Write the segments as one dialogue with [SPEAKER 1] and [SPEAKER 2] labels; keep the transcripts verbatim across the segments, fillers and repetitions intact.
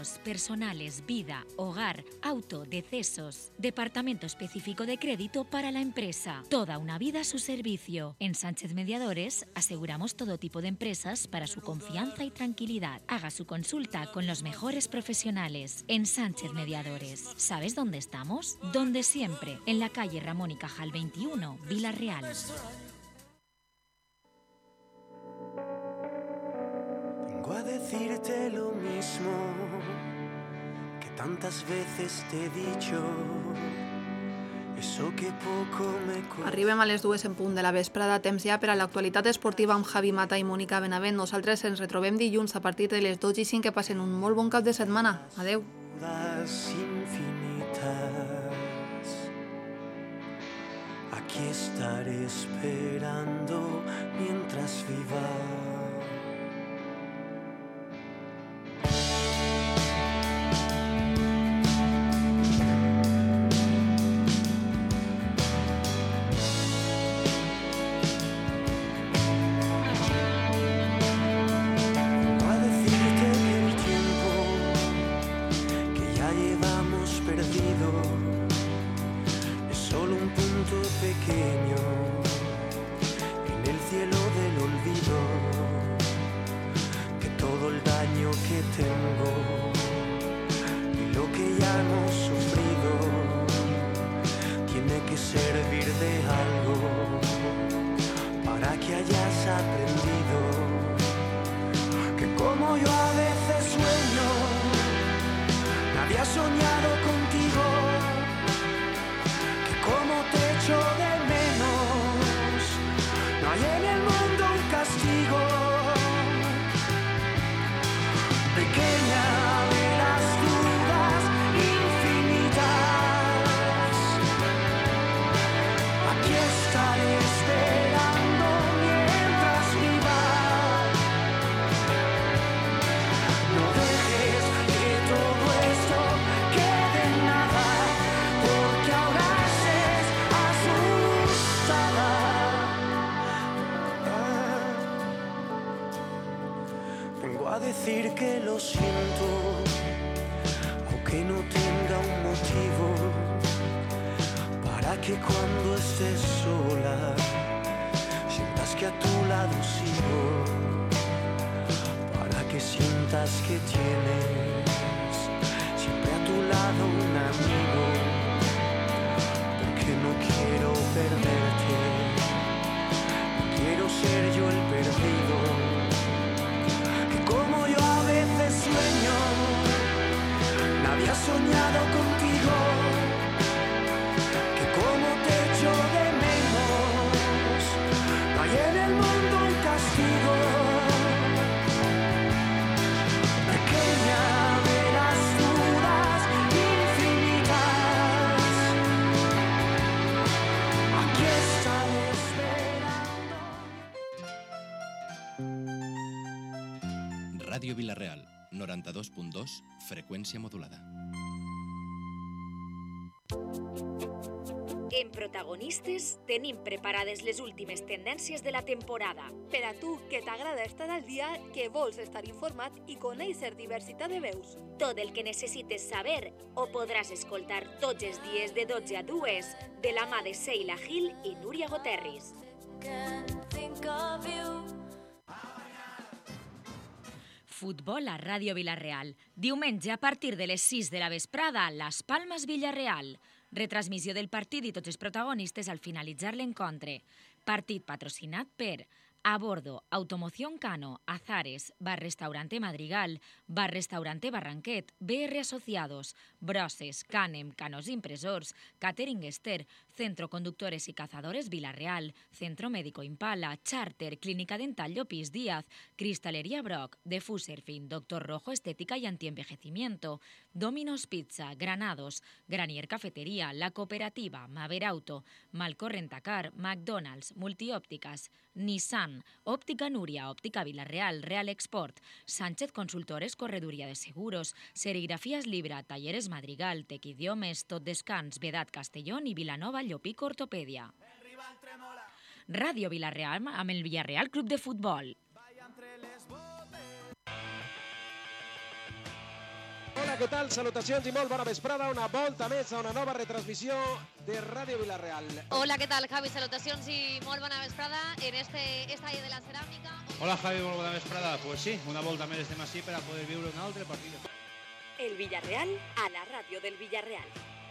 [SPEAKER 1] personales, vida, hogar, auto, decesos. Departamento específico de crédito para la empresa. Toda una vida a su servicio. En Sánchez Mediadores aseguramos todo tipo de empresas para su confianza y tranquilidad. Haga su consulta con los mejores profesionales. En Sánchez Mediadores. ¿Sabes dónde estamos? Donde siempre. En la calle Ramón y Cajal veintiuno, Vila-real.
[SPEAKER 2] Vengo a decirte lo mismo que tantas veces te he dicho. Eso que poco me cuesta.
[SPEAKER 3] Arribem a les dues en punt de la vesprada, temps ja per a l'actualitat esportiva amb Javi Mata i Mònica Benavent. Nosaltres ens retrobem dilluns a partir de les dotze i cinc. Que passen un molt bon cap de setmana. Adeu.
[SPEAKER 2] Aquí estaré esperando mientras viva. Decir que lo siento, aunque no tenga un motivo, para que cuando estés sola sientas que a tu lado sigo, para que sientas que tienes siempre a tu lado un amigo, porque no quiero perderte, no quiero ser yo el perdido. Como yo a veces sueño, nadie ha soñado contigo, que como te echo de menos, no hay en el mundo un castigo. Pequeña de las dudas infinitas, aquí estaré esperando.
[SPEAKER 4] Ràdio Vila-real, noranta-dos punt dos, freqüència modulada.
[SPEAKER 1] En Protagonistes tenim preparades les últimes tendències de la temporada.
[SPEAKER 5] Per a tu, que t'agrada estar al dia, que vols estar informat i conèixer diversitat de veus.
[SPEAKER 1] Tot el que necessites saber ho podràs escoltar tots els dies de dotze a dues de la mà de Seila Gil i Núria Goterris. Futbol a Ràdio Vila-real. Diumenge a partir de les sis de la vesprada, Las Palmas Villarreal. Retransmissió del partit i tots els protagonistes al finalitzar l'encontre. Partit patrocinat per A Bordo, Automoción Cano, Azares, Bar-Restaurante Madrigal, Bar-Restaurante Barranquet, B R Asociados, Broses, Canem, Canos Impresors, Catering Ester, Centro Conductores y Cazadores Vila-real, Centro Médico Impala, Charter, Clínica Dental Llopis Díaz, Cristalería Brock, Defuserfin, Doctor Rojo Estética y Antienvejecimiento, Domino's Pizza, Granados, Granier Cafetería, La Cooperativa, Maver Auto, Malco Rentacar, McDonald's, Multiópticas, Nissan, Óptica Núria, Óptica Vila-real, Real Export, Sánchez Consultores, Correduría de Seguros, Serigrafías Libra, Talleres Madrigal, Tequidiomes, Tot Descans, Vedat Castellón i Vilanova Llopic Ortopèdia. Ràdio Vila-real amb el Villarreal Club de Futbol.
[SPEAKER 6] què tal? Salutacions i molt bona vesprada. Una volta més a una nova retransmissió de Ràdio Vilarreal.
[SPEAKER 7] Hola, què tal, Javi? Salutacions i molt bona vesprada en este estadi de la ceràmica.
[SPEAKER 8] Hola, Javi, molt bona vesprada. Pues sí, una volta més estem així per a poder viure un altre partit.
[SPEAKER 5] El Villarreal a la ràdio del Villarreal.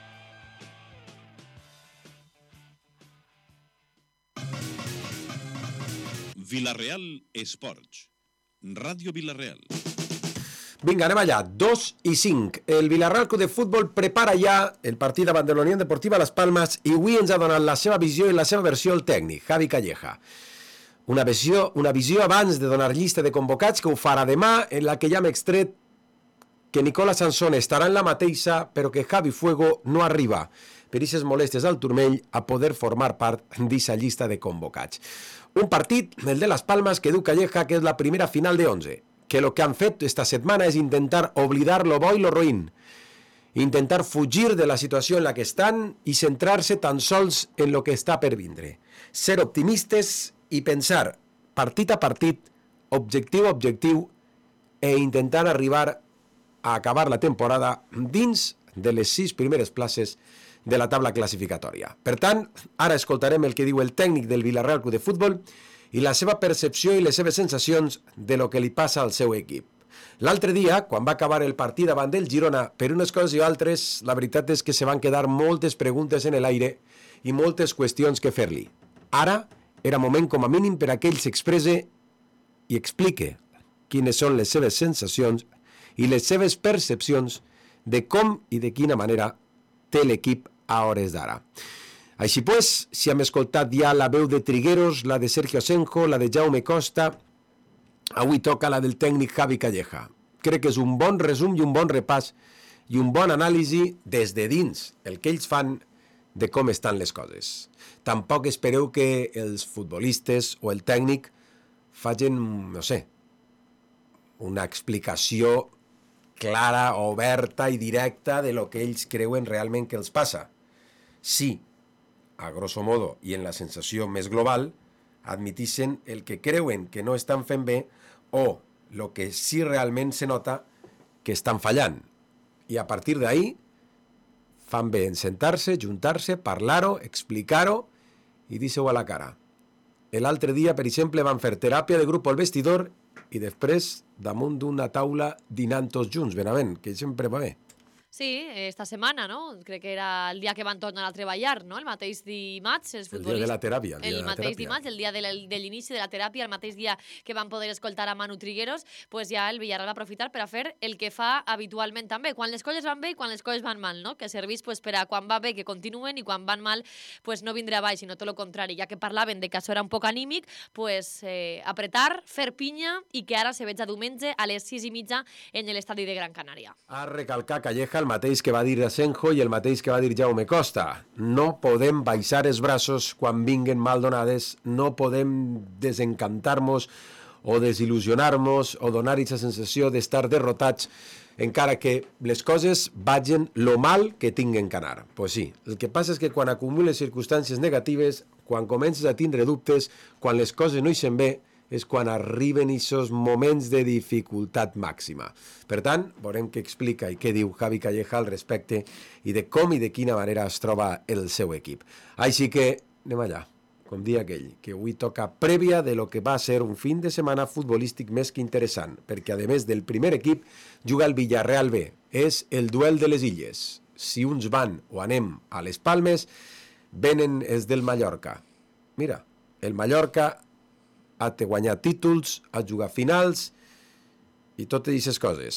[SPEAKER 9] Vilarreal Esports. Ràdio Vilarreal.
[SPEAKER 10] Vinga, anem allà. dos i cinc. El Villarreal Club de Futbol prepara ja el partit davant de la Unión Deportiva Las Palmas i avui ens ha donat la seva visió i la seva versió el tècnic, Javi Calleja. Una visió, una visió abans de donar llista de convocats que ho farà demà, en la que ja hem extret que Nicola Sansone estarà en la mateixa, però que Javi Fuego no arriba per aquestes molèsties al turmell a poder formar part d'aquesta llista de convocats. Un partit, el de Las Palmas, que diu Calleja que és la primera final de onze, que lo que han fet esta setmana és intentar oblidar lo bo i lo ruïn, intentar fugir de la situació en la que estan i centrar-se tan sols en lo que està per vindre. Ser optimistes i pensar partit a partit, objectiu a objectiu, e intentar arribar a acabar la temporada dins de les sis primeres places de la taula classificatòria. Per tant, ara escoltarem el que diu el tècnic del Villarreal Club de Futbol i la seva percepció i les seves sensacions de lo que li passa al seu equip. L'altre dia, quan va acabar el partit davant del Girona, per unes coses i altres, la veritat és que se van quedar moltes preguntes en l'aire i moltes qüestions que fer-li. Ara era moment com a mínim per a que ell s'expresse i explique quines són les seves sensacions i les seves percepcions de com i de quina manera té l'equip a hores d'ara. Així pues, si hem escoltat ja la veu de Trigueros, la de Sergio Asenjo, la de Jaume Costa, avui toca la del tècnic Javi Calleja. Crec que és un bon resum i un bon repàs i un bon anàlisi des de dins, el que ells fan de com estan les coses. Tampoc espereu que els futbolistes o el tècnic facin, no sé, una explicació clara, oberta i directa de lo que ells creuen realment que els passa. Sí, a grosso modo i en la sensació més global, admitixen el que creuen que no estan fent bé o el que sí realment se nota que estan fallant. I a partir d'ahí fan bé en sentar-se, juntar-se, parlar-ho, explicar-ho i dir-ho a la cara. L'altre dia, per exemple, van fer teràpia de grup al vestidor i després damunt d'una taula dinant tots junts, benavent, que sempre va bé.
[SPEAKER 7] Sí, esta setmana, no? Crec que era el dia que van tornar a treballar, no? El mateix dimarts, els futbolistes...
[SPEAKER 10] El dia de la teràpia. El,
[SPEAKER 7] el mateix dimarts, el dia de l'inici de la teràpia, el mateix dia que van poder escoltar a Manu Trigueros, pues ja el Villarreal va aprofitar per a fer el que fa habitualment també, quan les coses van bé i quan les coses van mal, no? Que servís pues, per a quan va bé que continuen i quan van mal pues, no vindrà a baix, sinó tot el contrari. Ja que parlaven de que això era un poc anímic, pues, eh, apretar, fer pinya i que ara se veig a diumenge a les sis i mitja en l'estadi de Gran Canària.
[SPEAKER 10] A recalcar Calleja el mateix que va dir Asenjo i el mateix que va dir Jaume Costa. No podem baixar els braços quan vinguen mal donades, no podem desencantar-nos o desil·lusionar-nos o donar aquesta sensació d'estar derrotats encara que les coses vagin lo mal que tinguen que anar. Pues sí, el que passa és que quan acumules circumstàncies negatives, quan comences a tindre dubtes, quan les coses no ixen bé, és quan arriben aquests moments de dificultat màxima. Per tant, veurem què explica i què diu Javi Calleja al respecte i de com i de quina manera es troba el seu equip. Així que anem allà, com dia aquell, que avui toca prèvia de lo que va ser un fin de setmana futbolístic més que interessant, perquè a més del primer equip juga el Villarreal B. És el duel de les illes. Si uns van o anem a les Palmes, venen els del Mallorca. Mira, el Mallorca ha de guanyar títols, ha de jugar finals i totes aquestes coses.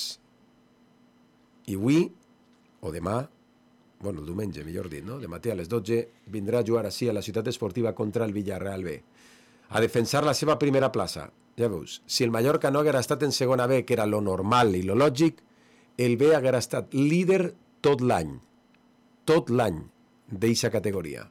[SPEAKER 10] I avui, o demà, bueno, el diumenge, millor dit, no? Demà a les dotze, vindrà a jugar així a la ciutat esportiva contra el Villarreal B. A defensar la seva primera plaça. Ja veus, si el Mallorca no haguera estat en segona B, que era lo normal i lo lògic, el B haguera estat líder tot l'any. Tot l'any d'eixa categoria.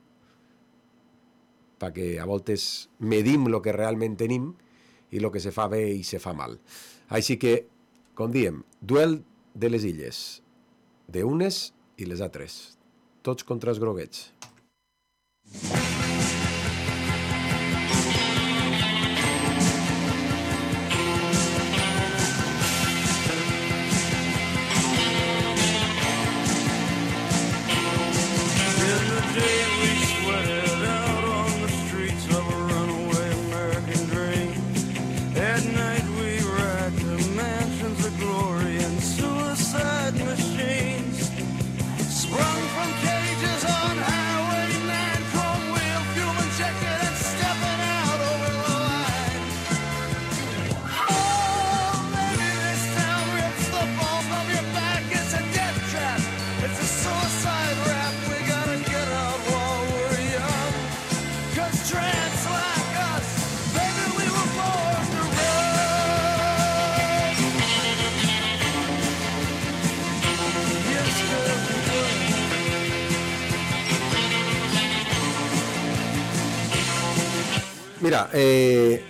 [SPEAKER 10] Perquè a voltes medim el que realment tenim i el que se fa bé i se fa mal. Així que, com diem, duel de les illes, de unes i les altres, tots contra els groguets.
[SPEAKER 2] day we sweated out on the streets of a runaway American dream. At night we ride to mansions of glory and suicide machines. Sprung from cages on Highway nine, chrome wheel, fuel injected and stepping out over the line. Oh, maybe this town rips the balls off your back. It's a death trap, it's a suicide rap. We gotta get out while we're young, 'cause tramps like us, baby, we were born to run. Yes, girl, we were.
[SPEAKER 10] Mira, eh,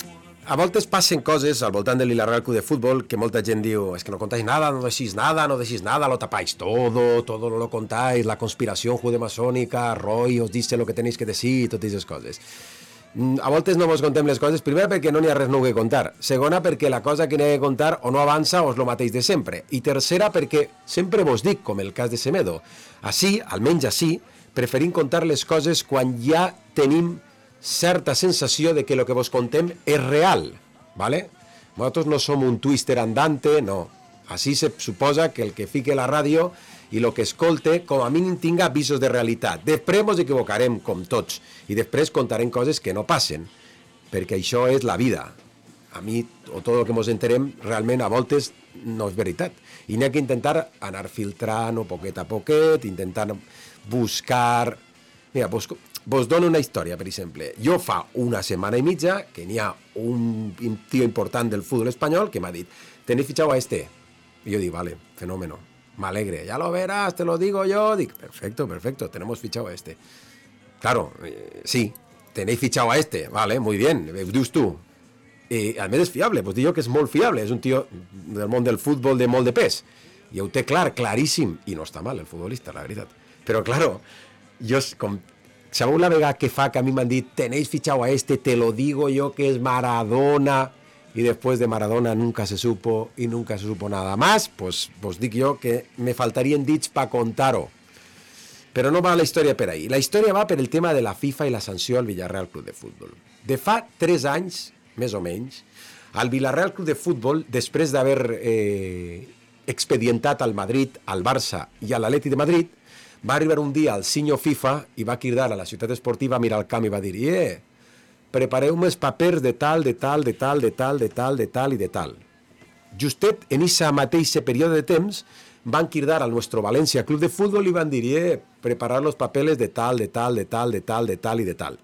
[SPEAKER 10] a voltes passen coses al voltant del Villarreal Club de Fútbol que molta gent diu, es que no contáis nada, no decís nada, no decís nada, lo tapáis todo, todo no lo contáis, la conspiración judemasónica, Roy os dice lo que tenéis que decir, totes aquestes coses. Mm, A voltes no vos contem les coses, primera perquè no n'hi ha res nou que contar, segona perquè la cosa que n'hi ha que contar o no avança o és lo mateix de sempre, i tercera perquè sempre vos dic, com el cas de Semedo, així, almenys així, preferim contar les coses quan ja tenim certa sensació de que el que vos contem és real, ¿vale? Nosaltres no som un twister andante, no. Així se suposa que el que fique la ràdio i el que escolte, com a mínim tinga visos de realitat. Després ens equivocarem, com tots, i després contarem coses que no passen, perquè això és la vida. A mi, o tot el que ens enterem, realment a voltes no és veritat. I n'hi ha que intentar anar filtrant o poquet a poquet, intentar buscar... Mira, vos, vos dono una història, per exemple. Jo fa una setmana i mitja que n'hi ha un tío important del futbol espanyol que m'ha dit, ¿tenéis fichado a este? Y yo digo, vale, fenómeno, me alegre, ya lo verás, te lo digo yo. Digo, perfecto, perfecto, tenemos fichado a este. Claro, eh, sí, tenéis fichado a este, vale, muy bien, dius tu. I a més és fiable, pues dic jo que és molt fiable, és un tio del món del futbol de molt de pes. I ho té clar, claríssim, i no està mal el futbolista, la veritat. Però, claro, jo, com, sabeu la vegada que fa que a mi m'han dit tenéis fichado a este, te lo digo yo que es Maradona, y después de Maradona nunca se supo y nunca se supo nada más, pues vos dic jo que me faltarien dits pa contar-ho. Però no va la història per ahí. La història va per el tema de la FIFA i la sanció al Villarreal Club de Futbol. De fa tres anys, més o menys, al Villarreal Club de Futbol, després d'haver eh, expedientat al Madrid, al Barça i a l'Atleti de Madrid, va arribar un dia al senyor FIFA i va cridar a la ciutat esportiva a mirar el camp i va dir «Eh, prepareu-me els papers de tal, de tal, de tal, de tal, de tal, de tal i de tal». Justet en aquest mateix període de temps van cridar al nostre València Club de Futbol i van dir «Eh, preparar los papeles de tal, de tal, de tal, de tal, de tal i de tal».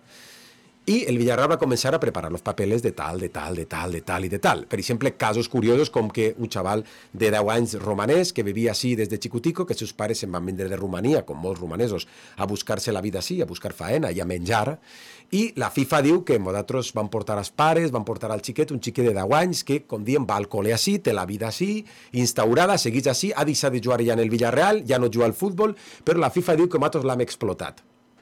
[SPEAKER 10] I el Villarreal va començar a preparar los papeles de tal, de tal, de tal, de tal i de tal. Per exemple, casos curiosos com que un xaval de deu anys romanès que vivia així des de xicutico, que seus pares se'n van vendre de Romania, com molts romanesos, a buscar-se la vida així, a buscar faena i a menjar, i la FIFA diu que nosaltres van portar els pares, van portar al xiquet, un xiquet de deu anys que, com diem, va al col·le així, té la vida així, instaurada, segueix així, ha deixat de jugar ja en el Villarreal, ja no juga al futbol, però la FIFA diu que nosaltres l'hem explotat.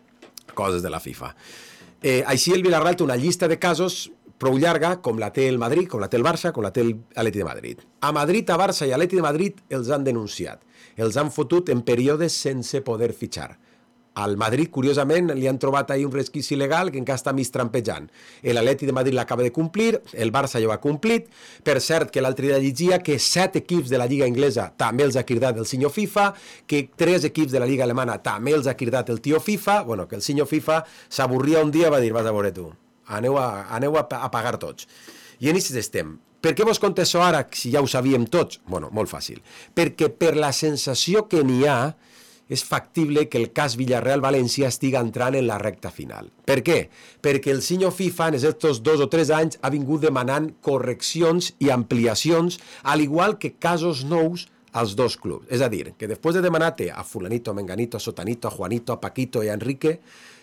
[SPEAKER 10] Coses de la FIFA. Eh, així el Villarreal té una llista de casos prou llarga, com la té el Madrid, com la té el Barça, com la té l'Atleti de Madrid. A Madrid, a Barça i a l'Atleti de Madrid els han denunciat. Els han fotut en períodes sense poder fitxar. Al Madrid, curiosament, li han trobat ahir un resquici legal que encara està mig trampejant. L'Atleti de Madrid l'acaba de complir, el Barça ja ho ha complit. Per cert, que l'altre dia llegia que set equips de la Lliga Inglesa també els ha cridat el senyor FIFA, que tres equips de la Lliga Alemana també els ha cridat el tio FIFA, bueno, que el senyor FIFA s'avorria un dia i va dir, vas a veure tu, aneu a, aneu a, a pagar tots. I en aquests estem. Per què vos conto això ara, si ja ho sabíem tots? Bueno, molt fàcil. Perquè per la sensació que n'hi ha, és factible que el cas Villarreal-València estigui entrant en la recta final. Per què? Perquè el senyor FIFA en aquests dos o tres anys ha vingut demanant correccions i ampliacions, al igual que casos nous als dos clubs. És a dir, que després de demanar-te a fulanito, a menganito, a sotanito, a Juanito, a Paquito i a Enrique,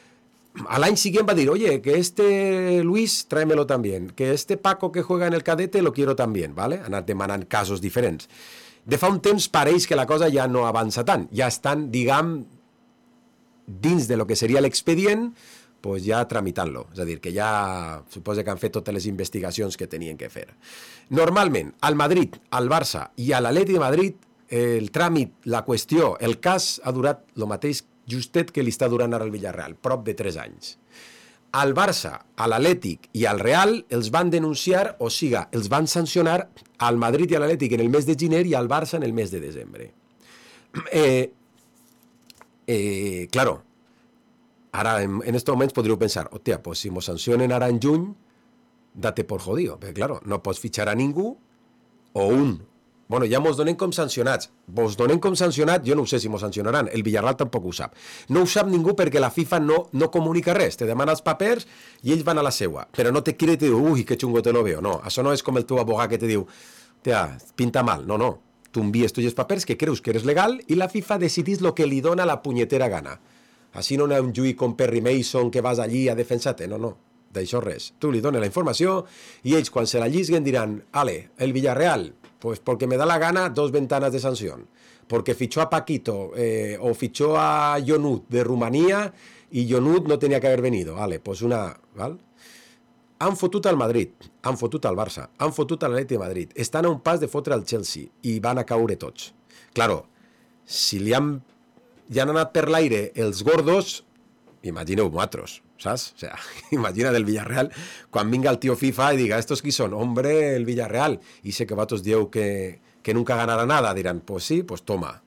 [SPEAKER 10] al año siguiente va a decir, oye, que este Luis, tráemelo también, que este Paco que juega en el cadete lo quiero también, ¿vale? Anar demanant casos diferents. De fa un temps pareix que la cosa ja no avança tant, ja estan, diguem, dins de lo que seria l'expedient, pues ja tramitant-lo, és a dir, que ja suposa que han fet totes les investigacions que tenien que fer. Normalment, al Madrid, al Barça i a l'Atleti de Madrid, el tràmit, la qüestió, el cas ha durat el mateix, justet que li està durant ara el Villarreal, prop de tres anys. Al Barça, a l'Atlètic i al Real els van denunciar, o siga, els van sancionar al Madrid i a l'Atlètic en el mes de gener i al Barça en el mes de desembre. Eh, eh, claro, ara en, en estos moments podríeu pensar, hòstia, pues si mos sancionen ara en juny, date por jodido, perquè claro, no pots fitxar a ningú o un. Bueno, ja mos donen com sancionats. Vos donen com sancionat, jo no ho sé si mos sancionaran. El Villarreal tampoc ho sap. No ho sap ningú perquè la FIFA no, no comunica res. Te demana els papers i ells van a la seua. Però no te quiere i te diu, ui, que xungo te lo veo. No, això no és com el teu abogat que te diu, tia, pinta mal. No, no. Tu envies tots els papers que creus que eres legal i la FIFA decidís lo que li dona la punyetera gana. Així no hi ha un juí com Perry Mason que vas allí a defensar-te. No, no. D'això res. Tu li dones la informació i ells quan se la llisguen diran, ale, el Villarreal, pues porque me da la gana, dos ventanas de sanción. Porque fichó a Paquito eh, o fichó a Yonut de Rumanía y Yonut no tenía que haber venido. Vale, pues una... ¿vale? Han fotut al Madrid, han fotut al Barça, han fotut a l'Atlètic de Madrid. Estan a un pas de fotre al Chelsea i van a caure tots. Claro, si li han, ja han anat per l'aire els gordos, imagineu nosaltres, saps? O sea, imagina del Villarreal quan vinga el tío FIFA y diga, ¿estos qui son? Hombre, el Villarreal. Y sé que vatos dieu que, que nunca ganará nada. Dirán, pues sí, pues toma.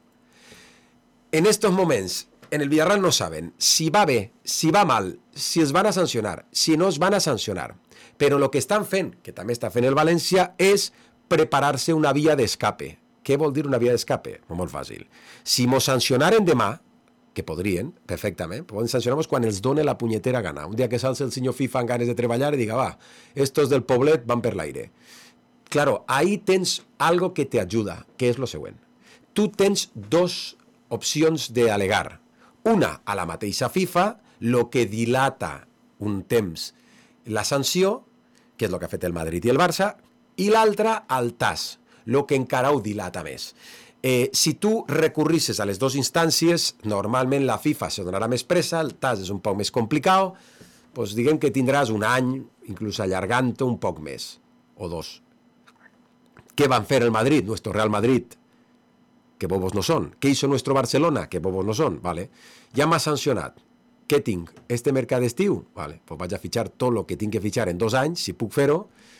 [SPEAKER 10] En estos moments, en el Villarreal no saben si va bé, si va mal, si es van a sancionar, si no es van a sancionar. Però el que estan fent, que també està fent el València, és preparar-se una via d'escape. Què vol dir una via d'escape? Molt fàcil. Si mos sancionaren demà, que podrien, perfectament, poden sancionar-nos quan els done la punyetera gana. Un dia que salse el senyor FIFA amb ganes de treballar i diga, va, estos del poblet van per l'aire. Claro, ahí tens algo que te ajuda, que és lo següent. Tu tens dos opcions d'alegar. Una, a la mateixa FIFA, lo que dilata un temps la sanció, que és el que ha fet el Madrid i el Barça, i l'altra, al T A S, lo que encara ho dilata més. Eh, si tu recurrisses a les dues instàncies, normalment la FIFA se donarà més pressa, el T A S és un poc més complicat, doncs diguem que tindràs un any, inclús allargant-ho un poc més, o dos. Què van fer el Madrid, nuestro Real Madrid? Que bobos no són. Què hizo nuestro Barcelona? Que bobos no són. Vale. Ja m'ha sancionat. Què tinc? Este mercat d'estiu? Vale. Pues vaig a fitxar tot el que tinc que fitxar en dos anys, si puc fer-ho,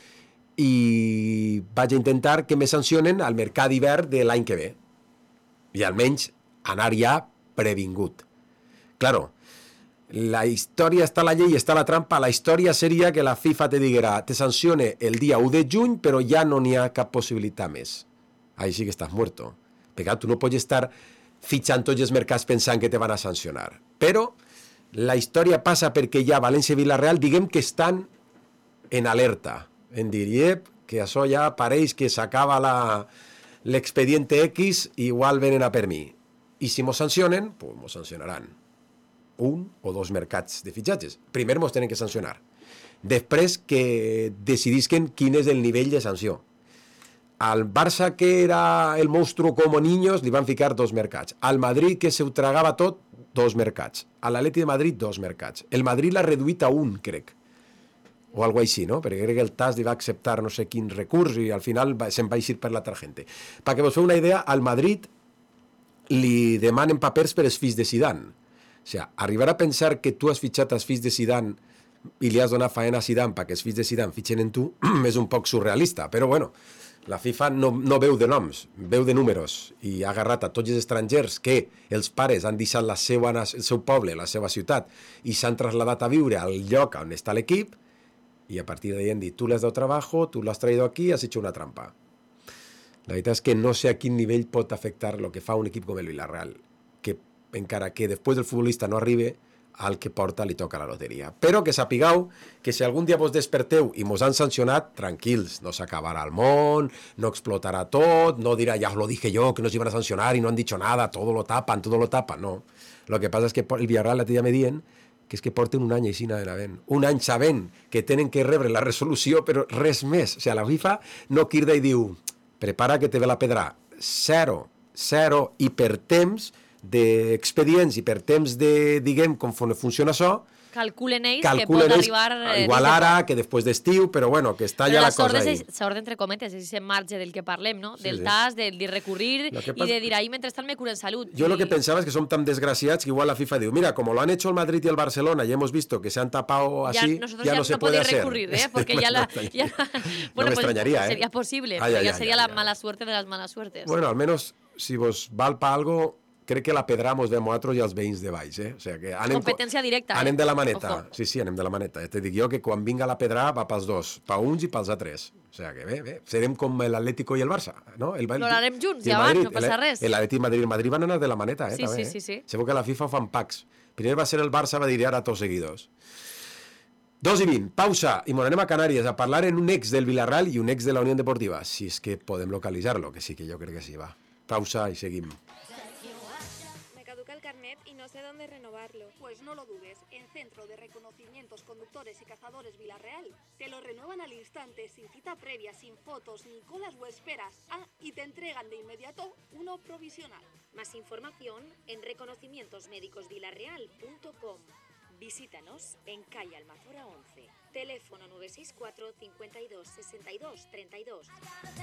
[SPEAKER 10] i vaig a intentar que me sancionen al mercat d'hivern de l'any que ve. I almenys anar ja previngut. Claro, la història està la llei, està la trampa. La història seria que la FIFA te diguera, te sancione el dia u de juny, però ja no n'hi ha cap possibilitat més. Ahí sí que estàs muerto. Perquè tu no pots estar fitxant tots els mercats pensant que te van a sancionar. Però la història passa perquè ja València i Villarreal diguem que estan en alerta. En dir, yep, que això ja pareix que s'acaba l'expediente X, igual venen a per mi. I si mos sancionen, pues mos sancionaran un o dos mercats de fitxatges. Primer mos tenen que sancionar. Després que decidisquen quin és el nivell de sanció. Al Barça, que era el monstruo como niños, li van ficar dos mercats. Al Madrid, que se ho tragava tot, dos mercats. A l'Atlètic de Madrid, dos mercats. El Madrid l'ha reduït a un, crec. O algo així, no? Perquè crec que el T A S li va acceptar no sé quin recurs i al final se'n va eixir per l'altra gent. Perquè vos feu una idea, al Madrid li demanen papers per els fills de Zidane. O sigui, arribar a pensar que tu has fitxat els fills de Zidane i li has donat faena a Zidane perquè els fills de Zidane fitxen en tu és un poc surrealista, però bueno, la FIFA no, no veu de noms, veu de números i ha agarrat a tots els estrangers que els pares han deixat la seva, el seu poble, la seva ciutat i s'han traslladat a viure al lloc on està l'equip i a partir d'ahí han dit, tu le has dado trabajo, tu lo has traído aquí, has hecho una trampa. La veritat és que no sé a quin nivell pot afectar el que fa un equip com el Villarreal, que encara que després del futbolista no arribe, al que porta li toca la loteria. Però que sapigueu que si algun dia vos desperteu i mos han sancionat, tranquils, no s'acabarà el món, no explotarà tot, no dirà, ja lo dije yo, que nos iban a sancionar y no han dicho nada, todo lo tapan, todo lo tapan, no. Lo que passa és que el Villarreal l'altre dia me dient que és que porten un any així anant. Un any sabent que tenen que rebre la resolució, però res més. O sigui, la FIFA no quirda i diu, prepara que te ve la pedra. Zero, zero, i per temps d'expedients i per temps de, diguem, conforme funciona això,
[SPEAKER 7] calculen ells
[SPEAKER 10] calculen
[SPEAKER 7] que pot
[SPEAKER 10] ells,
[SPEAKER 7] arribar... Eh,
[SPEAKER 10] igual ara, que després d'estiu, però bueno, que està
[SPEAKER 7] però
[SPEAKER 10] ja la
[SPEAKER 7] la
[SPEAKER 10] cosa
[SPEAKER 7] sort
[SPEAKER 10] ahí.
[SPEAKER 7] és, sort entre cometes, és aquest marge del que parlem, no?
[SPEAKER 10] Sí,
[SPEAKER 7] Del
[SPEAKER 10] sí.
[SPEAKER 7] tas, de, de recurrir
[SPEAKER 10] Lo que
[SPEAKER 7] i
[SPEAKER 10] pasa-
[SPEAKER 7] de dir, ahí mentrestant me curen salut.
[SPEAKER 10] Yo
[SPEAKER 7] I...
[SPEAKER 10] lo que pensaba es que son tan desgraciados que igual la FIFA dice, mira, como lo han hecho el Madrid y el Barcelona y hemos visto que se han tapado
[SPEAKER 7] Ya,
[SPEAKER 10] así,
[SPEAKER 7] nosotros
[SPEAKER 10] ya,
[SPEAKER 7] ya
[SPEAKER 10] no
[SPEAKER 7] no
[SPEAKER 10] se puede
[SPEAKER 7] podéis
[SPEAKER 10] hacer.
[SPEAKER 7] recurrir, ¿eh? Porque ya la... Ya...
[SPEAKER 10] No
[SPEAKER 7] Bueno,
[SPEAKER 10] me
[SPEAKER 7] pues
[SPEAKER 10] extrañaría, ¿eh?
[SPEAKER 7] sería posible,
[SPEAKER 10] Ay,
[SPEAKER 7] pero
[SPEAKER 10] ay,
[SPEAKER 7] ya
[SPEAKER 10] ay,
[SPEAKER 7] sería
[SPEAKER 10] ay,
[SPEAKER 7] la
[SPEAKER 10] ay.
[SPEAKER 7] mala suerte de las malas suertes.
[SPEAKER 10] Bueno, al menos, si vos val para algo, crec que la pedra mos ve a nosaltres i als veïns de baix, eh? O sea que anem,
[SPEAKER 7] Competència directa,
[SPEAKER 10] anem
[SPEAKER 7] eh?
[SPEAKER 10] de la maneta.
[SPEAKER 7] Ojo.
[SPEAKER 10] Sí, sí, anem de la maneta. Eh? Te dic jo que quan vinga la pedra va pels dos, pa uns i pels altres. O sea que bé, bé, serem com l'Atlético i el Barça, no? El,
[SPEAKER 7] L'anarem junts,
[SPEAKER 10] i el
[SPEAKER 7] ja va,
[SPEAKER 10] Madrid,
[SPEAKER 7] no passa res.
[SPEAKER 10] L'Atlètic Madrid i el Madrid van anar de la maneta, eh?
[SPEAKER 7] Sí,
[SPEAKER 10] també,
[SPEAKER 7] sí, sí, sí.
[SPEAKER 10] Eh? Segur que la FIFA ho fan packs. Primer va ser el Barça, va dir ara tots seguidors. dos i vint, pausa, i m'anem a Canàries a parlar en un ex del Villarreal i un ex de la Unión Deportiva, si és que podem localitzar-lo, que sí, que jo crec que sí, va. Pausa i seguim.
[SPEAKER 5] Me caduca el carnet y no sé dónde renovarlo. Pues no lo dudes, en Centro de Reconocimientos Conductores y Cazadores Villarreal te lo renuevan al instante, sin cita previa, sin fotos, ni colas o esperas. Ah, y te entregan de inmediato uno provisional.
[SPEAKER 1] Más información en reconocimientos médicos villarreal punto com. Visítanos en calle Almazora once. Teléfono nueve seis cuatro, cincuenta y dos, sesenta y dos, treinta y dos.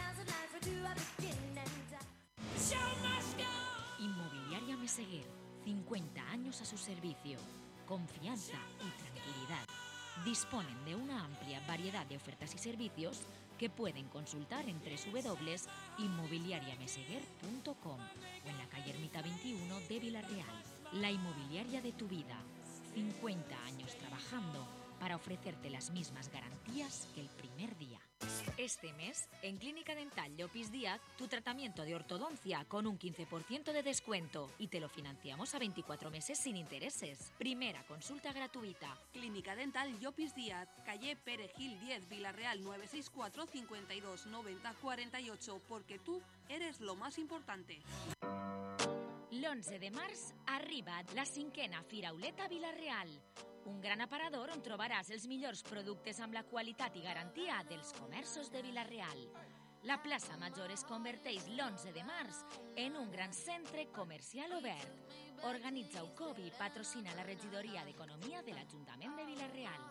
[SPEAKER 1] Inmobiliaria Meseguer, cincuenta años a su servicio. Confianza y tranquilidad. Disponen de una amplia variedad de ofertas y servicios que pueden consultar en doble u doble u doble u punto inmobiliaria meseguer punto com o en la calle Ermita veintiuno de Villarreal. La inmobiliaria de tu vida. cincuenta años trabajando para ofrecerte las mismas garantías que el primer día. Este mes, en Clínica Dental Llopis Díaz, tu tratamiento de ortodoncia con un quince por ciento de descuento y te lo financiamos a veinticuatro meses sin intereses. Primera consulta gratuita.
[SPEAKER 11] Clínica Dental Llopis Díaz, calle Perejil diez, Villarreal nueve seis cuatro, cincuenta y dos, noventa, cuarenta y ocho, porque tú eres lo más importante.
[SPEAKER 1] L'onze de març arriba la cinquena Firauleta Vilareal, un gran aparador on trobaràs els millors productes amb la qualitat i garantia dels comerços de Vila-real. La plaça Major es converteix l'onze de març en un gran centre comercial obert. Organitza Ucovi i patrocina la regidoria d'Economia de l'Ajuntament de Vila-real.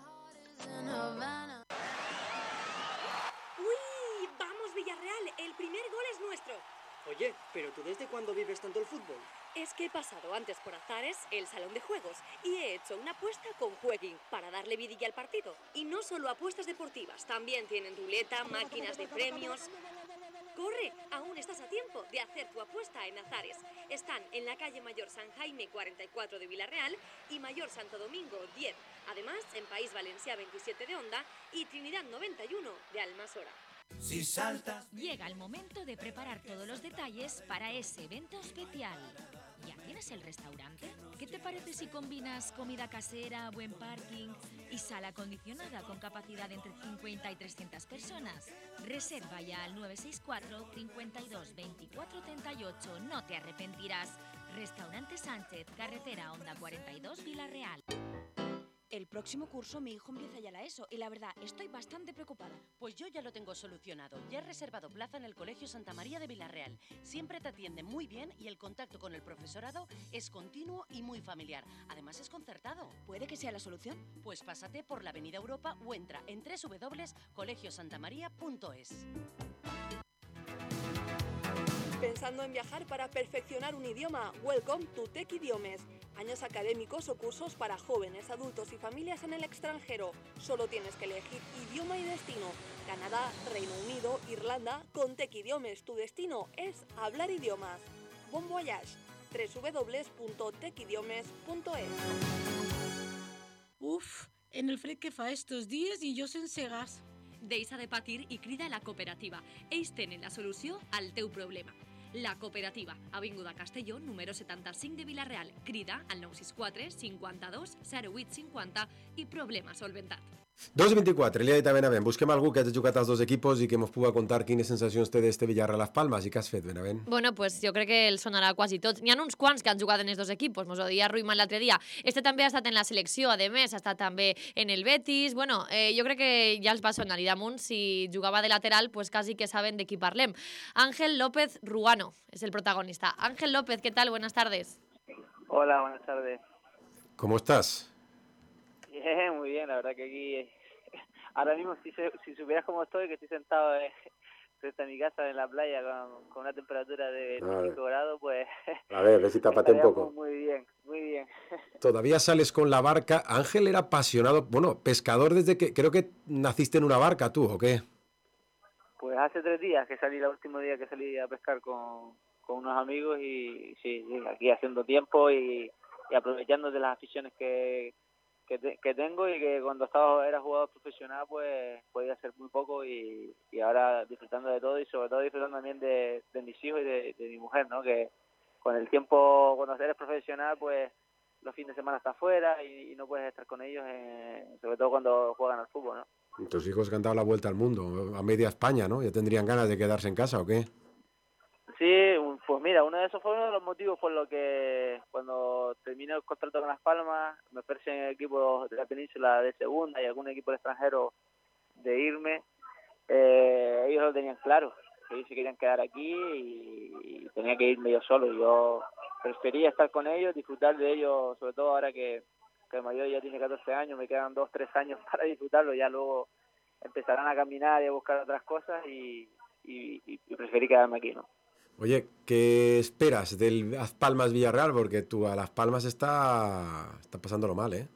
[SPEAKER 5] ¡Uy! ¡Vamos, Villarreal! El primer gol es nuestro.
[SPEAKER 12] Oye, ¿pero tú desde cuándo vives tanto el fútbol?
[SPEAKER 5] Es que he pasado antes por Azares, el salón de juegos, y he hecho una apuesta con Jueguin para darle vidilla al partido. Y no solo apuestas deportivas, también tienen ruleta, máquinas de premios. ¡Corre! Aún estás a tiempo de hacer tu apuesta en Azares. Están en la calle Mayor San Jaime cuarenta y cuatro de Villarreal y Mayor Santo Domingo diez. Además, en País Valencià veintisiete de Onda y Trinidad noventa y uno de Almasora.
[SPEAKER 1] Si saltas. Llega el momento de preparar todos los detalles para ese evento especial. ¿Ya tienes el restaurante? ¿Qué te parece si combinas comida casera, buen parking y sala acondicionada con capacidad entre cincuenta y trescientas personas? Reserva ya al nueve seis cuatro, cincuenta y dos, veinticuatro treinta y ocho. No te arrepentirás. Restaurante Sánchez, carretera Onda cuarenta y dos, Vila-real.
[SPEAKER 13] El próximo curso mi hijo empieza ya la ESO y la verdad estoy bastante preocupada.
[SPEAKER 14] Pues yo ya lo tengo solucionado. Ya he reservado plaza en el Colegio Santa María de Villarreal. Siempre te atienden muy bien y el contacto con el profesorado es continuo y muy familiar. Además es concertado.
[SPEAKER 13] ¿Puede que sea la solución?
[SPEAKER 14] Pues pásate por la Avenida Europa o entra en doble u doble u doble u punto colegio santa maría punto es.
[SPEAKER 5] ¿Pensando en viajar para perfeccionar un idioma? Welcome to Tech Idiomes. Años académicos o cursos para jóvenes, adultos y familias en el extranjero. Solo tienes que elegir idioma y destino. Canadá, Reino Unido, Irlanda. Con Tech Idiomes tu destino es hablar idiomas. Bon voyage. doble u doble u doble u punto tech idiomes punto es.
[SPEAKER 15] Uf, en el fred que fa estos dies i jo sense gas.
[SPEAKER 16] Deixa de patir i crida a la cooperativa. Ells tenen la solució al teu problema. La Cooperativa, Avinguda Castelló, número setanta-cinc de Vila-real. Crida al nou sis quatre, cinquanta-dos, zero vuit cinquanta i problema solventat.
[SPEAKER 10] dos i vint-i-quatre, Elia i Benavent. Busquem algú que hagi jugat als dos equipos i que ens pugui contar quines sensacions té d'este Villarreal Las Palmas i què has fet, Benavent.
[SPEAKER 7] Bueno, pues jo crec que el sonarà quasi tots. N'hi ha uns quants que han jugat en els dos equipos. Mos ho deia Ruiman l'altre dia. Este també ha estat en la selecció, a més, ha estat també en el Betis. Bueno, eh, jo crec que ja els va sonar. I damunt, si jugava de lateral, pues quasi que saben de qui parlem. Ángel López Ruano és el protagonista. Ángel López, ¿qué tal? Buenas tardes.
[SPEAKER 17] Hola, buenas tardes.
[SPEAKER 10] ¿Cómo estás?
[SPEAKER 17] Bien, muy bien, la verdad que aquí, ahora mismo si, se, si supieras cómo estoy, que estoy sentado eh, frente a mi casa en la playa con, con una temperatura de veinticinco grados, pues
[SPEAKER 10] A ver, a ver si tápate un
[SPEAKER 17] estaríamos
[SPEAKER 10] poco.
[SPEAKER 17] muy bien, muy bien.
[SPEAKER 10] Todavía sales con la barca. Ángel era apasionado, bueno, pescador desde que, creo que naciste en una barca tú, ¿o qué?
[SPEAKER 17] Pues hace tres días que salí, el último día que salí a pescar con, con unos amigos y sí, sí, aquí haciendo tiempo y, y aprovechando de las aficiones que, que, te, que tengo y que cuando estaba era jugador profesional pues podía hacer muy poco y, y ahora disfrutando de todo y sobre todo disfrutando también de, de mis hijos y de, de mi mujer, ¿no? Que con el tiempo, cuando eres profesional, pues los fines de semana estás fuera y, y no puedes estar con ellos, eh, sobre todo cuando juegan al fútbol, ¿no?
[SPEAKER 10] Tus hijos que han dado la vuelta al mundo, a media España, ¿no? ¿Ya tendrían ganas de quedarse en casa o qué?
[SPEAKER 17] Sí, pues mira, uno de esos fue uno de los motivos por los que cuando terminé el contrato con Las Palmas, me ofrecen equipos de la península de segunda y algún equipo extranjero de irme. Eh, ellos lo tenían claro, que ellos se querían quedar aquí y, y tenía que irme yo solo. Yo prefería estar con ellos, disfrutar de ellos, sobre todo ahora que, que el mayor ya tiene catorce años, me quedan dos, tres años para disfrutarlo, ya luego empezarán a caminar y a buscar otras cosas y, y, y preferí quedarme aquí, ¿no?
[SPEAKER 10] Oye, ¿qué esperas del Las Palmas Villarreal? Porque tú a Las Palmas está, está pasándolo mal, ¿eh?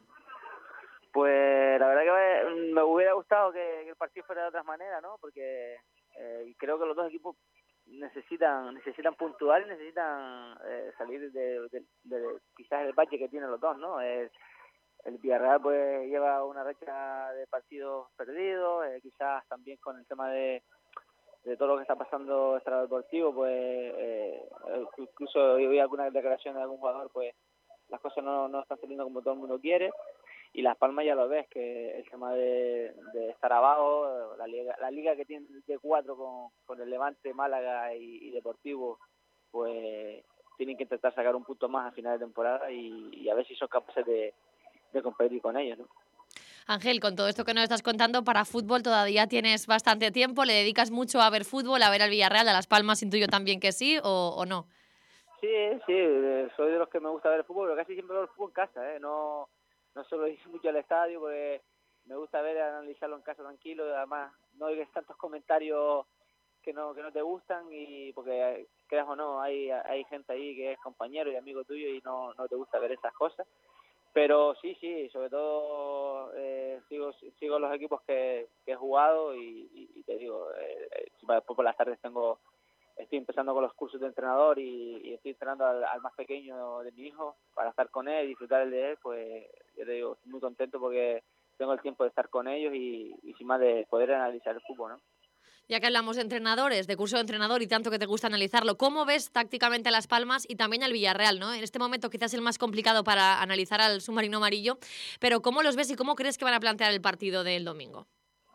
[SPEAKER 17] Pues la verdad que me, me hubiera gustado que, que el partido fuera de otras maneras, ¿no? Porque eh, creo que los dos equipos necesitan necesitan puntuar y necesitan eh, salir de, de, de, de quizás el bache que tienen los dos, ¿no? El, el Villarreal pues lleva una racha de partidos perdidos, eh, quizás también con el tema de de todo lo que está pasando extradeportivo, pues eh, incluso yo vi alguna declaración de algún jugador, pues las cosas no, no están saliendo como todo el mundo quiere, y Las Palmas ya lo ves, que el tema de, de estar abajo, la liga, la liga que tiene de cuatro con, con el Levante, Málaga y, y Deportivo, pues tienen que intentar sacar un punto más a final de temporada y, y a ver si son capaces de, de competir con ellos, ¿no?
[SPEAKER 7] Ángel, con todo esto que nos estás contando, para fútbol todavía tienes bastante tiempo, ¿le dedicas mucho a ver fútbol, a ver al Villarreal, a Las Palmas, intuyo también que sí, o, o no?
[SPEAKER 17] Sí, sí, soy de los que me gusta ver el fútbol, pero casi siempre veo el fútbol en casa, ¿eh? No, no solo ir mucho al estadio, porque me gusta ver y analizarlo en casa tranquilo, y además no oigas tantos comentarios que no que no te gustan, y porque creas o no, hay hay gente ahí que es compañero y amigo tuyo y no, no te gusta ver esas cosas. Pero sí, sí, sobre todo eh, sigo sigo los equipos que, que he jugado y, y, y te digo, eh, después por las tardes tengo estoy empezando con los cursos de entrenador y, y estoy entrenando al, al más pequeño de mi hijo para estar con él y disfrutar de él, pues yo te digo, estoy muy contento porque tengo el tiempo de estar con ellos y, y sin más de poder analizar el fútbol, ¿no?
[SPEAKER 7] Ya que hablamos de entrenadores, de curso de entrenador y tanto que te gusta analizarlo, ¿cómo ves tácticamente a Las Palmas y también al Villarreal, ¿no? En este momento quizás el más complicado para analizar al submarino amarillo, pero ¿cómo los ves y cómo crees que van a plantear el partido del domingo?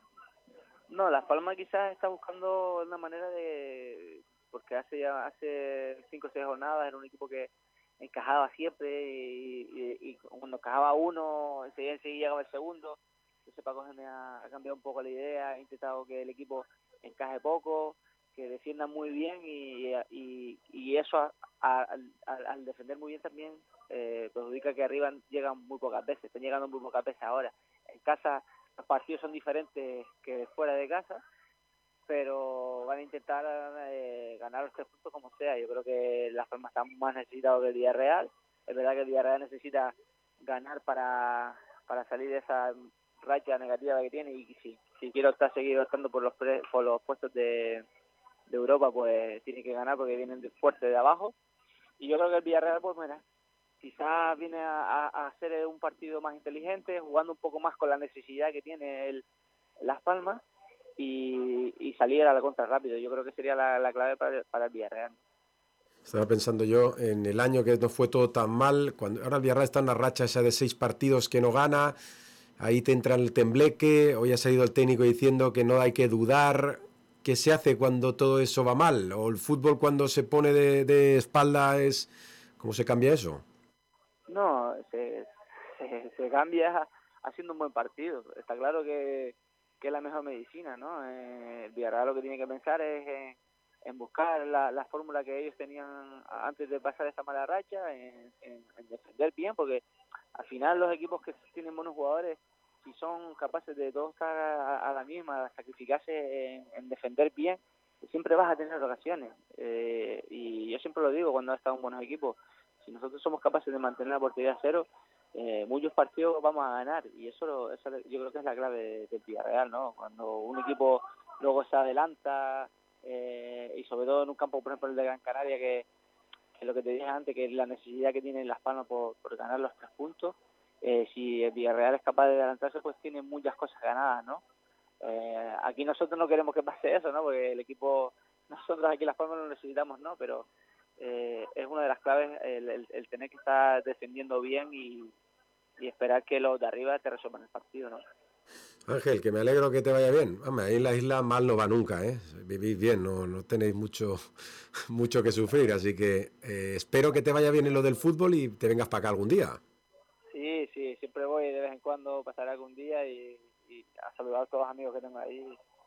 [SPEAKER 17] No, Las Palmas quizás está buscando una manera de... porque hace ya hace cinco o seis jornadas era un equipo que encajaba siempre y, y, y cuando encajaba uno, enseguida, enseguida llegaba el segundo. Entonces Paco Gémez ha, ha cambiado un poco la idea, ha intentado que el equipo encaje poco, que defienda muy bien y, y, y eso a, a, al, al defender muy bien también eh, perjudica que arriba llegan muy pocas veces, están llegando muy pocas veces ahora. En casa los partidos son diferentes que fuera de casa, pero van a intentar eh, ganar los tres puntos como sea. Yo creo que Las Palmas están más necesitados que el Villarreal. Es verdad que el Villarreal necesita ganar para, para salir de esa racha negativa que tiene y si, si quiere optar seguir optando por los pre, por los puestos de, de Europa, pues tiene que ganar porque vienen de, fuerte de abajo. Y yo creo que el Villarreal, pues mira, quizás viene a, a hacer un partido más inteligente, jugando un poco más con la necesidad que tiene el, Las Palmas y, y salir a la contra rápido. Yo creo que sería la, la clave para, para el Villarreal.
[SPEAKER 10] Estaba pensando yo en el año que no fue todo tan mal, cuando ahora el Villarreal está en una racha esa de seis partidos que no gana, ahí te entra el tembleque, hoy ha salido el técnico diciendo que no hay que dudar. ¿Qué se hace cuando todo eso va mal? ¿O el fútbol cuando se pone de, de espalda es... ¿Cómo se cambia eso?
[SPEAKER 17] No, se, se, se cambia haciendo un buen partido. Está claro que, que es la mejor medicina, ¿no? Eh, el Villarreal lo que tiene que pensar es en, en buscar la, la fórmula que ellos tenían antes de pasar esta mala racha, en, en, en defender bien, porque al final los equipos que tienen buenos jugadores, si son capaces de todos estar a, a la misma, a sacrificarse en, en defender bien, siempre vas a tener ocasiones. Eh, y yo siempre lo digo cuando ha estado en buenos equipos, si nosotros somos capaces de mantener la portería a cero, eh, muchos partidos vamos a ganar, y eso, lo, eso yo creo que es la clave del Villarreal, ¿no? Cuando un equipo luego se adelanta, eh, y sobre todo en un campo, por ejemplo, el de Gran Canaria, que, que lo que te dije antes, que es la necesidad que tienen Las Palmas por, por ganar los tres puntos, eh, si el Villarreal es capaz de adelantarse, pues tiene muchas cosas ganadas, ¿no? Eh, aquí nosotros no queremos que pase eso, ¿no? Porque el equipo, nosotros aquí Las Palmas lo necesitamos, ¿no? Pero eh, es una de las claves el, el, el tener que estar defendiendo bien y, y esperar que los de arriba te resuelvan el partido, ¿no?
[SPEAKER 10] Ángel, que me alegro que te vaya bien. Hombre, ahí en la isla mal no va nunca, ¿eh? Vivís bien, no, no tenéis mucho, mucho que sufrir, así que eh, espero que te vaya bien en lo del fútbol y te vengas para acá algún día.
[SPEAKER 17] Sí, sí, siempre voy de vez en cuando, pasaré algún día y, y a saludar a todos los amigos que tengo ahí,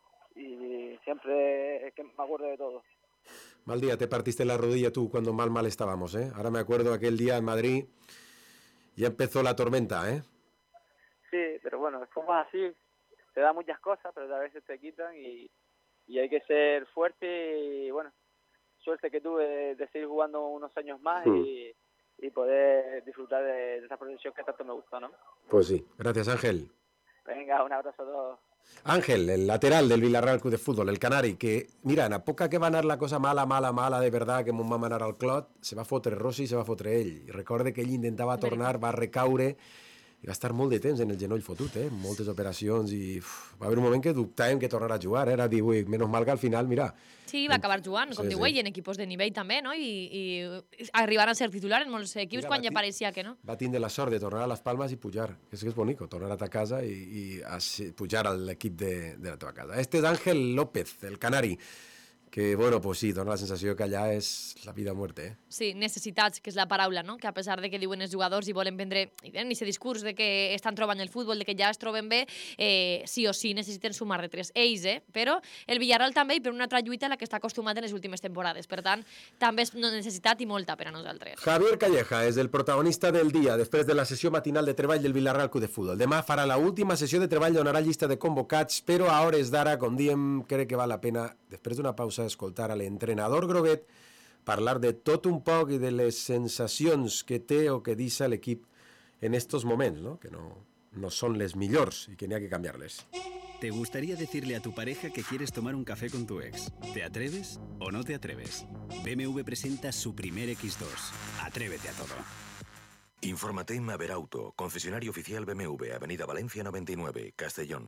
[SPEAKER 17] y siempre es que me acuerdo de todo.
[SPEAKER 10] Mal día te partiste la rodilla tú cuando mal mal estábamos, ¿eh? Ahora me acuerdo aquel día en Madrid, ya empezó la tormenta, ¿eh?
[SPEAKER 17] Sí, pero bueno, es como así, te da muchas cosas, pero a veces te quitan y, y hay que ser fuerte y bueno, suerte que tuve de, de seguir jugando unos años más mm. y, y poder disfrutar de, de esa profesión que tanto me gustó, ¿no?
[SPEAKER 10] Pues sí, gracias Ángel.
[SPEAKER 17] Venga, un abrazo a todos.
[SPEAKER 10] Ángel, el lateral del Villarreal Club de Fútbol, el canari, que, mira, en a poca que va anar la cosa mala, mala, mala, de verdad, que mon va manar al clot, se va fotre Rossi i se va fotre ell. I recorde que ell intentava tornar, va recaure, i va estar molt de temps en el genoll fotut, eh? Moltes operacions, i uf, va haver un moment que dubtàvem que tornara a jugar, eh? Era dir, ui, menys mal que al final, mira...
[SPEAKER 7] Sí, va acabar jugant, com sí, diu ell, sí. En equipos de nivell també, no? I, i arribant a ser titular en molts equips mira, quan ja parecia que no.
[SPEAKER 10] Va tindre la sort de tornar a les Palmes i pujar, que és que és bonico, tornar a ta casa i, i a pujar a l'equip de, de la teva casa. Este és Ángel López, el canari, que, bueno, pues sí, dona la sensació que allà és la vida o muerte, eh?
[SPEAKER 7] Sí, necessitats, que és la paraula, no? Que a pesar de que diuen els jugadors i volen prendre, i tenen aquest discurs de que estan trobant el futbol, de que ja es troben bé, eh, sí o sí necessiten sumar de tres. Ells, eh? Però el Villarreal també, i per una altra lluita a la que està acostumat en les últimes temporades. Per tant, també és una necessitat i molta per a nosaltres.
[SPEAKER 10] Javier Calleja és el protagonista del dia, després de la sessió matinal de treball del Villarreal Club de Futbol. Demà farà la última sessió de treball, donarà llista de convocats, però a hores d'ara, com diem, crec que val la pena, després d'una pausa, escoltar a l'entrenador groguet parlar de tot un poc i de les sensacions que té o que deixa l'equip en estos moments, ¿no? Que no, no son les millors y que n'hi ha que cambiarles.
[SPEAKER 18] ¿Te gustaría decirle a tu pareja que quieres tomar un café con tu ex? ¿Te atreves o no te atreves? B M W presenta su primer equis dos. Atrévete a todo.
[SPEAKER 19] Infórmate en Maverauto, concesionario oficial B M W, Avenida Valencia noventa y nueve, Castellón.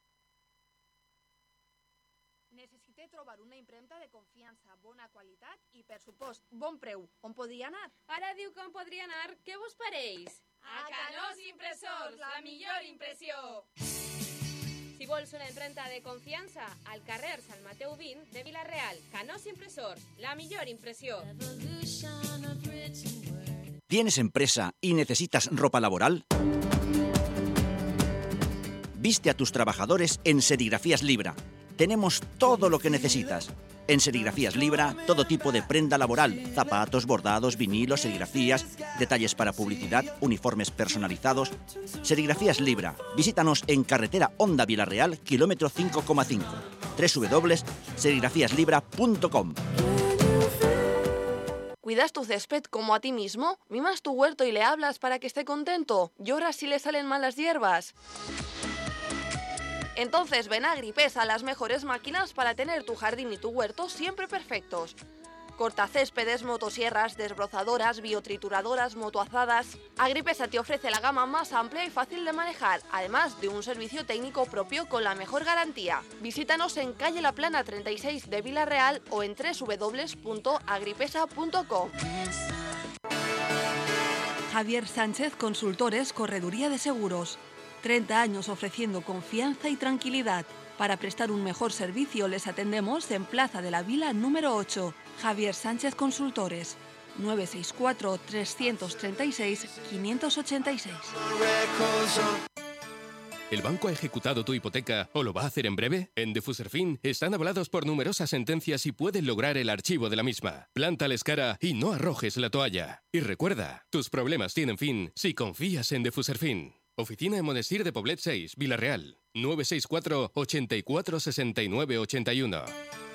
[SPEAKER 3] Necessité trobar una impremta de confiança, bona qualitat i, per supost, bon preu. On podria anar?
[SPEAKER 20] Ara diu que on podria anar. Què vos pareix?
[SPEAKER 21] A Canós Impressors, la millor impressió!
[SPEAKER 20] Si vols una impremta de confiança, al carrer Sant Mateu vint de Vila-real, Canós Impressors, la millor impressió.
[SPEAKER 22] ¿Tienes empresa y necesitas ropa laboral? Viste a tus trabajadores en Serigrafías Libra. Tenemos todo lo que necesitas. En Serigrafías Libra, todo tipo de prenda laboral, zapatos, bordados, vinilos, serigrafías, detalles para publicidad, uniformes personalizados. Serigrafías Libra. Visítanos en carretera Honda Vila-real, kilómetro cinco coma cinco. doble u doble u doble u punto serigrafías libra punto com.
[SPEAKER 3] ¿Cuidas tu césped como a ti mismo? ¿Mimas tu huerto y le hablas para que esté contento? ¿Lloras si le salen mal las hierbas? Entonces ven a Agripesa, las mejores máquinas para tener tu jardín y tu huerto siempre perfectos. Cortacéspedes, motosierras, desbrozadoras, biotrituradoras, motoazadas. Agripesa te ofrece la gama más amplia y fácil de manejar, además de un servicio técnico propio con la mejor garantía. Visítanos en calle La Plana treinta y seis de Vila-real o en doble u doble u doble u punto agripesa punto com.
[SPEAKER 11] Javier Sánchez Consultores, Correduría de Seguros. treinta años ofreciendo confianza y tranquilidad. Para prestar un mejor servicio les atendemos en Plaza de la Vila número ocho. Javier Sánchez Consultores. nueve seis cuatro, tres tres seis, cinco ocho seis.
[SPEAKER 4] ¿El banco ha ejecutado tu hipoteca o lo va a hacer en breve? En Defuserfin están avalados por numerosas sentencias y pueden lograr el archivo de la misma. Plántales cara y no arrojes la toalla. Y recuerda, tus problemas tienen fin si confías en Defuserfin. Oficina en Monestir de Poblet seis, Villarreal. nueve seis cuatro, ochenta y cuatro, sesenta y nueve, ochenta y uno.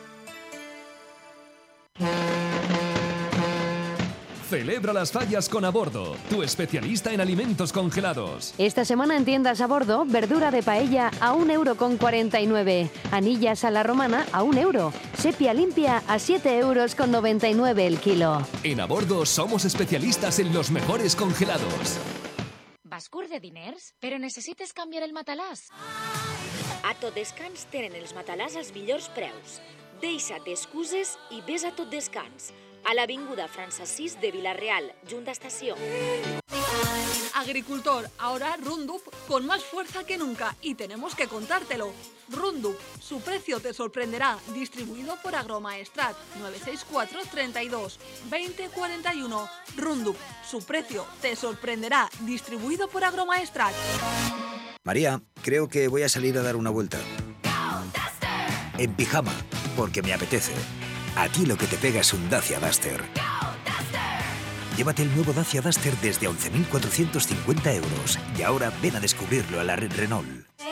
[SPEAKER 6] Celebra las fallas con Abordo, tu especialista en alimentos congelados.
[SPEAKER 23] Esta semana en tiendas Abordo, verdura de paella a un euro con cuarenta y nueve, anillas a la romana a un euro, sepia limpia a siete euros con noventa y nueve el kilo.
[SPEAKER 6] En Abordo somos especialistas en los mejores congelados.
[SPEAKER 1] Vas curt de diners, però necessites canviar el matalàs? A Tot Descans tenen els matalàs als millors preus. Deixa't excuses i ves a Tot Descans, a l'avinguda França sis de Villarreal, junt a estació.
[SPEAKER 11] Agricultor, ahora Roundup con más fuerza que nunca y tenemos que contártelo. Roundup, su precio te sorprenderá, distribuido por Agromaestrat, nueve seis cuatro, treinta y dos, veinte, cuarenta y uno. Roundup, su precio te sorprenderá, distribuido por Agromaestrat.
[SPEAKER 24] María, creo que voy a salir a dar una vuelta. En pijama, porque me apetece. A ti lo que te pega es un Dacia Duster. Llévate el nuevo Dacia Duster desde once mil cuatrocientos cincuenta euros y ahora ven a descubrirlo a la red Renault.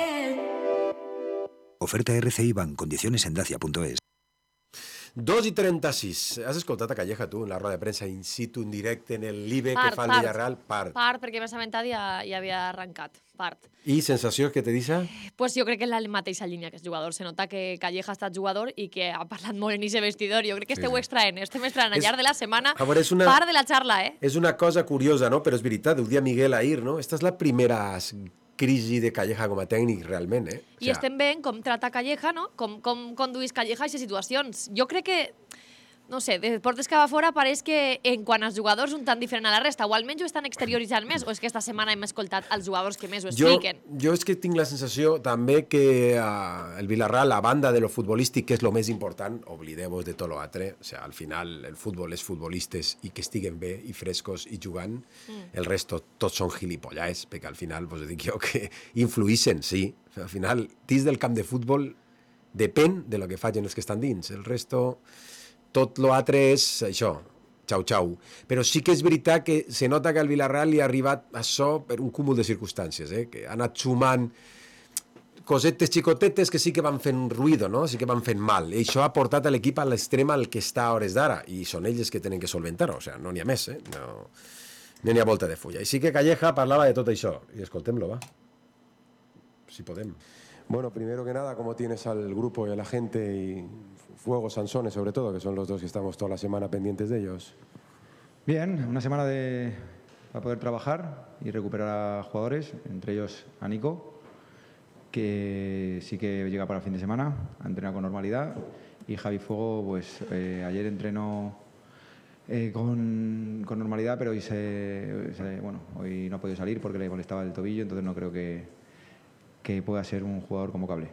[SPEAKER 24] Oferta R C I Bank, condiciones en dacia punto es.
[SPEAKER 10] dos i trenta-sis. Has escoltat a Calleja, tu, en la roda de premsa in situ, en directe, en el l'I B E
[SPEAKER 7] Part,
[SPEAKER 10] que fa el
[SPEAKER 7] part.
[SPEAKER 10] Villarreal? Part.
[SPEAKER 7] Part, perquè m'he assabentat i ja, ja havia arrencat. Part.
[SPEAKER 10] I sensacions que te deixa?
[SPEAKER 7] Pues jo crec que en la mateixa línia que és jugador. Se nota que Calleja ha estat jugador i que ha parlat molt en ese vestidor. Jo crec que
[SPEAKER 10] Sí,
[SPEAKER 7] esteu
[SPEAKER 10] sí.
[SPEAKER 7] extraent, estem extraent al
[SPEAKER 10] És-
[SPEAKER 7] llarg de la setmana
[SPEAKER 10] A veure, és una-
[SPEAKER 7] part de la xarla, eh?
[SPEAKER 10] És una cosa curiosa, no? Però és veritat, ho dia Miguel ahir, no? Esta és la primera crisi de Calleja com a tècnic, realment, eh?
[SPEAKER 7] I estem veient com trata Calleja, no? Com, com conduís Calleja a aquestes situacions. Jo crec que, no sé, de portes que va fora pareix que en quant als jugadors un tant diferent a la resta, o almenys ho estan exterioritzant més, o és que esta setmana hem escoltat els jugadors que més ho
[SPEAKER 10] Jo,
[SPEAKER 7] expliquen.
[SPEAKER 10] jo és que tinc la sensació també que uh, el Villarreal, a banda de lo futbolístic, que és lo més important, oblideu-vos de tot lo altre, o sea, al final el futbol és futbolistes i que estiguen bé i frescos i jugant,
[SPEAKER 7] Mm.
[SPEAKER 10] el resto tots són gilipollais, perquè al final, vos dic jo, que influïssin, sí. Al final, dins del camp de futbol depèn de lo que facin els que estan dins. El resto, tot lo altre és això, xau, xau. Però sí que és veritat que se nota que al Villarreal li ha arribat això per un cúmul de circumstàncies, eh? Que ha anat sumant cosetes xicotetes que sí que van fent ruïdo, no? Sí que van fent mal. I això ha portat a l'equip a l'extrem al que està a hores d'ara, i són ells que tenen que solventar-ho, o sigui, no n'hi ha més, eh? No, no n'hi ha volta de fulla. I sí que Calleja parlava de tot això, i escoltem-lo, va. Si podem. Bueno, primero que nada, ¿cómo tienes al grupo y a la gente y Fuego, Sansones sobre todo, que son los dos que estamos toda la semana pendientes de ellos?
[SPEAKER 25] Bien, una semana de, para poder trabajar y recuperar a jugadores, entre ellos a Nico, que sí que llega para el fin de semana, a entrenar con normalidad, y Javi Fuego, pues eh, ayer entrenó eh, con, con normalidad, pero hoy, se, se- bueno, hoy no ha podido salir porque le molestaba el tobillo, entonces no creo que, que pueda ser un jugador convocable.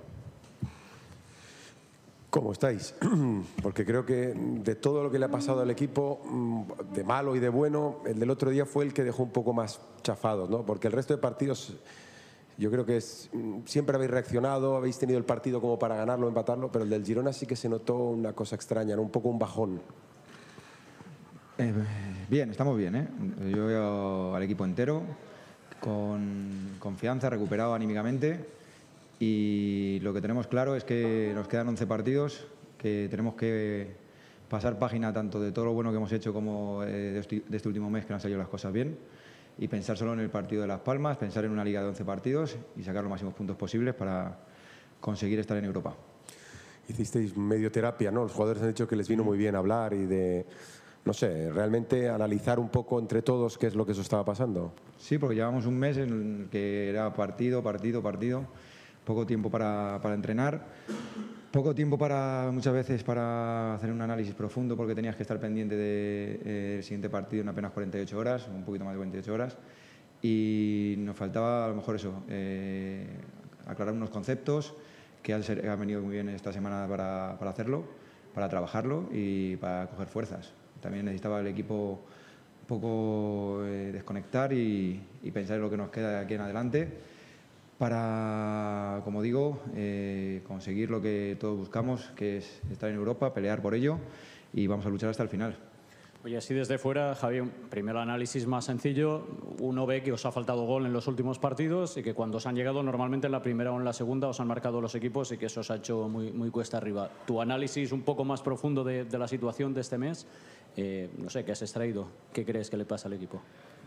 [SPEAKER 10] ¿Cómo estáis? Porque creo que de todo lo que le ha pasado al equipo, mm, de malo y de bueno, el del otro día fue el que dejó un poco más chafados, ¿no? Porque el resto de partidos, yo creo que es, mm, siempre habéis reaccionado, habéis tenido el partido como para ganarlo, empatarlo, pero el del Girona sí que se notó una cosa extraña, ¿no? Un poco un bajón.
[SPEAKER 25] Eh, bien, estamos bien, ¿eh? Yo veo al equipo entero con confianza, recuperado anímicamente, y lo que tenemos claro es que nos quedan once partidos, que tenemos que pasar página tanto de todo lo bueno que hemos hecho como eh, de, este, de este último mes que nos han salido las cosas bien, y pensar solo en el partido de Las Palmas, pensar en una liga de once partidos y sacar los máximos puntos posibles para conseguir estar en Europa.
[SPEAKER 10] Hicisteis medio terapia, ¿no? Los jugadores han dicho que les vino muy bien hablar y de, no sé, realmente analizar un poco entre todos qué es lo que eso estaba pasando.
[SPEAKER 25] Sí, porque llevamos un mes en el que era partido, partido, partido, poco tiempo para, para entrenar, poco tiempo para muchas veces para hacer un análisis profundo porque tenías que estar pendiente del siguiente partido en apenas cuarenta y ocho horas, un poquito más de cuarenta y ocho horas, y nos faltaba a lo mejor eso, eh, aclarar unos conceptos que han, ser- han venido muy bien esta semana para, para hacerlo, para trabajarlo y para coger fuerzas. También necesitaba el equipo un poco eh, desconectar y, y pensar en lo que nos queda de aquí en adelante, para, como digo, eh, conseguir lo que todos buscamos, que es estar en Europa, pelear por ello, y vamos a luchar hasta el final.
[SPEAKER 2] Oye, así desde fuera, Javi, primero análisis más sencillo. Uno ve que os ha faltado gol en los últimos partidos y que cuando os han llegado normalmente en la primera o en la segunda os han marcado los equipos y que eso os ha hecho muy, muy cuesta arriba. Tu análisis un poco más profundo de, de la situación de este mes, eh, no sé, ¿qué has extraído? ¿Qué crees que le pasa al equipo?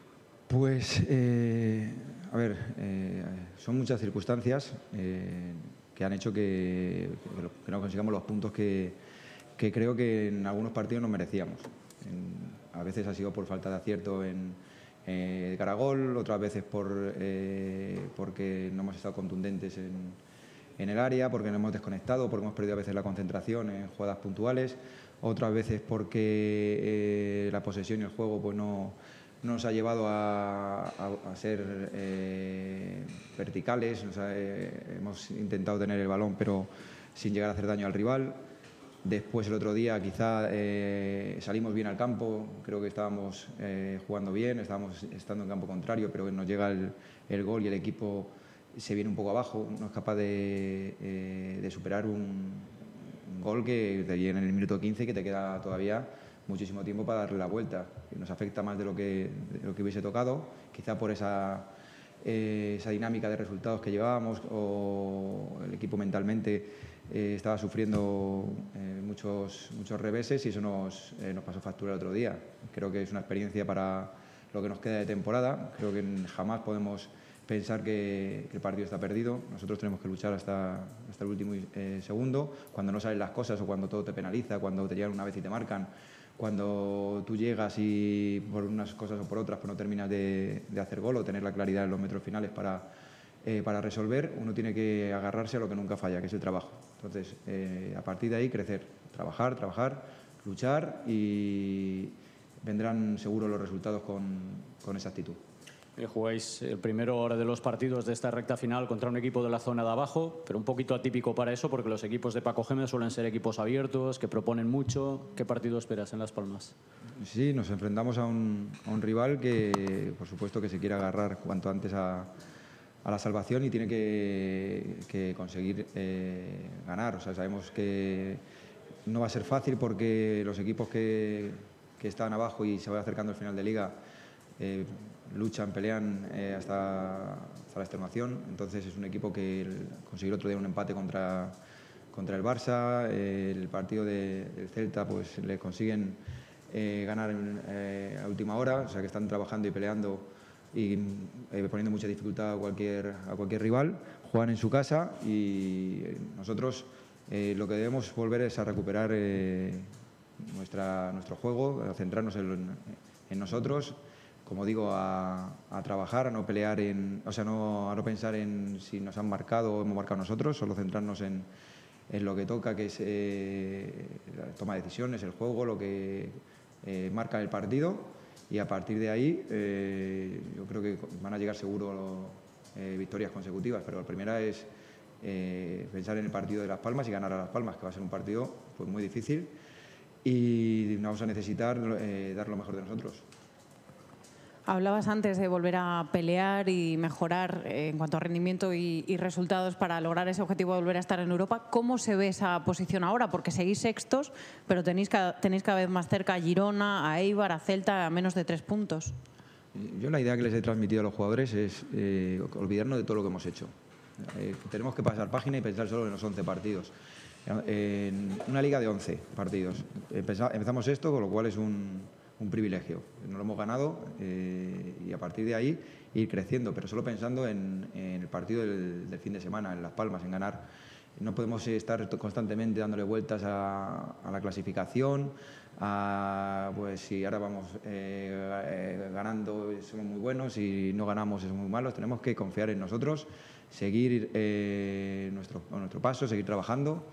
[SPEAKER 25] Pues, eh, a ver, eh, son muchas circunstancias eh, que han hecho que, que no consigamos los puntos que, que creo que en algunos partidos nos merecíamos. En, a veces ha sido por falta de acierto en eh, de cara a gol, otras veces por, eh, porque no hemos estado contundentes en, en el área, porque nos hemos desconectado, porque hemos perdido a veces la concentración en jugadas puntuales, otras veces porque eh, la posesión y el juego pues no nos ha llevado a, a, a ser eh, verticales, o sea, eh, hemos intentado tener el balón pero sin llegar a hacer daño al rival. Después el otro día quizá eh, salimos bien al campo, creo que estábamos eh, jugando bien, estábamos estando en campo contrario, pero nos llega el, el gol y el equipo se viene un poco abajo, no es capaz de, eh, de superar un, un gol que te viene en el minuto quince, que te queda todavía muchísimo tiempo para darle la vuelta. Y nos afecta más de lo que, de lo que hubiese tocado, quizá por esa, eh, esa dinámica de resultados que llevábamos, o el equipo mentalmente eh, estaba sufriendo eh, muchos, muchos reveses y eso nos, eh, nos pasó factura el otro día. Creo que es una experiencia para lo que nos queda de temporada. Creo que jamás podemos pensar que, que el partido está perdido. Nosotros tenemos que luchar hasta, hasta el último eh, segundo, cuando no salen las cosas o cuando todo te penaliza, cuando te llegan una vez y te marcan, cuando tú llegas y por unas cosas o por otras pues no terminas de, de hacer gol o tener la claridad en los metros finales para, eh, para resolver, uno tiene que agarrarse a lo que nunca falla, que es el trabajo. Entonces, eh, a partir de ahí, crecer, trabajar, trabajar, luchar y vendrán seguro los resultados con, con esa actitud.
[SPEAKER 2] Jugáis el primero ahora de los partidos de esta recta final contra un equipo de la zona de abajo, pero un poquito atípico para eso porque los equipos de Paco Gémez suelen ser equipos abiertos, que proponen mucho. ¿Qué partido esperas en Las Palmas?
[SPEAKER 25] Sí, nos enfrentamos a un, a un rival que, por supuesto, que se quiere agarrar cuanto antes a, a la salvación y tiene que, que conseguir eh, ganar. O sea, sabemos que no va a ser fácil porque los equipos que, que están abajo y se van acercando al final de liga eh, luchan, pelean eh, hasta, hasta la extenuación. Entonces es un equipo que el, conseguir otro día un empate contra, contra el Barça, eh, el partido de, del Celta, pues le consiguen eh, ganar en, eh, a última hora, o sea que están trabajando y peleando y eh, poniendo mucha dificultad a cualquier, a cualquier rival. Juegan en su casa y nosotros eh, lo que debemos volver es a recuperar eh, nuestra, nuestro juego, a centrarnos en, en nosotros. Como digo, a, a trabajar, a no pelear en, o sea, no, a no pensar en si nos han marcado o hemos marcado nosotros, solo centrarnos en, en lo que toca, que es eh, la toma de decisiones, el juego, lo que eh, marca el partido, y a partir de ahí eh, yo creo que van a llegar seguro eh, victorias consecutivas, pero la primera es eh, pensar en el partido de Las Palmas y ganar a Las Palmas, que va a ser un partido pues, muy difícil y vamos a necesitar eh, dar lo mejor de nosotros.
[SPEAKER 8] Hablabas antes de volver a pelear y mejorar en cuanto a rendimiento y, y resultados para lograr ese objetivo de volver a estar en Europa. ¿Cómo se ve esa posición ahora? Porque seguís sextos, pero tenéis, tenéis cada vez más cerca a Girona, a Eibar, a Celta, a menos de tres puntos.
[SPEAKER 25] Yo la idea que les he transmitido a los jugadores es eh, olvidarnos de todo lo que hemos hecho. Eh, tenemos que pasar página y pensar solo en los once partidos. En una liga de once partidos. Empezamos esto, con lo cual es un... un privilegio, no lo hemos ganado eh, y a partir de ahí ir creciendo, pero solo pensando en, en el partido del, del fin de semana, en Las Palmas, en ganar. No podemos estar constantemente dándole vueltas a, a la clasificación, a pues si ahora vamos eh, eh, ganando somos muy buenos, si no ganamos somos muy malos. Tenemos que confiar en nosotros, seguir eh, nuestro, nuestro paso, seguir trabajando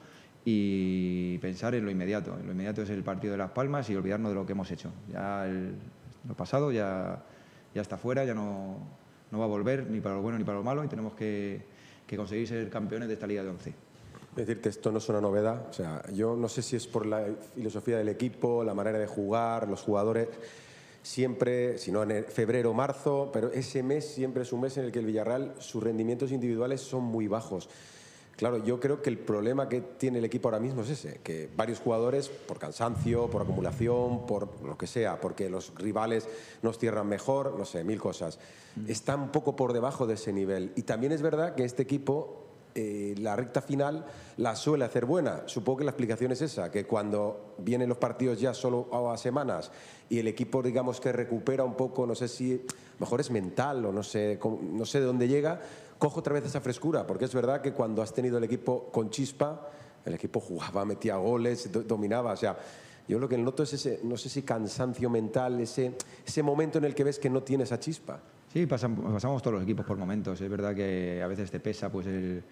[SPEAKER 25] y pensar en lo inmediato. Lo inmediato es el partido de Las Palmas y olvidarnos de lo que hemos hecho. Ya el, lo pasado ya, ya está fuera, ya no, no va a volver ni para lo bueno ni para lo malo y tenemos que, que conseguir ser campeones de esta Liga de once.
[SPEAKER 10] Decirte, esto no es una novedad. O sea, yo no sé si es por la filosofía del equipo, la manera de jugar, los jugadores. siempre, si no en febrero o marzo, pero ese mes siempre es un mes en el que el Villarreal, sus rendimientos individuales son muy bajos. Claro, yo creo que el problema que tiene el equipo ahora mismo es ese, que varios jugadores, por cansancio, por acumulación, por lo que sea, porque los rivales nos cierran mejor, no sé, mil cosas, están un poco por debajo de ese nivel. Y también es verdad que este equipo, eh, la recta final, la suele hacer buena. Supongo que la explicación es esa, que cuando vienen los partidos ya solo a semanas y el equipo, digamos, que recupera un poco, no sé si, mejor es mental o no sé, no sé de dónde llega, cojo otra vez esa frescura, porque es verdad que cuando has tenido el equipo con chispa, el equipo jugaba, metía goles, do, dominaba, o sea, yo lo que noto es ese, no sé si cansancio mental, ese, ese momento en el que ves que no tienes esa chispa.
[SPEAKER 25] Sí, pasan, pasamos todos los equipos por momentos, es verdad que a veces te pesa pues el,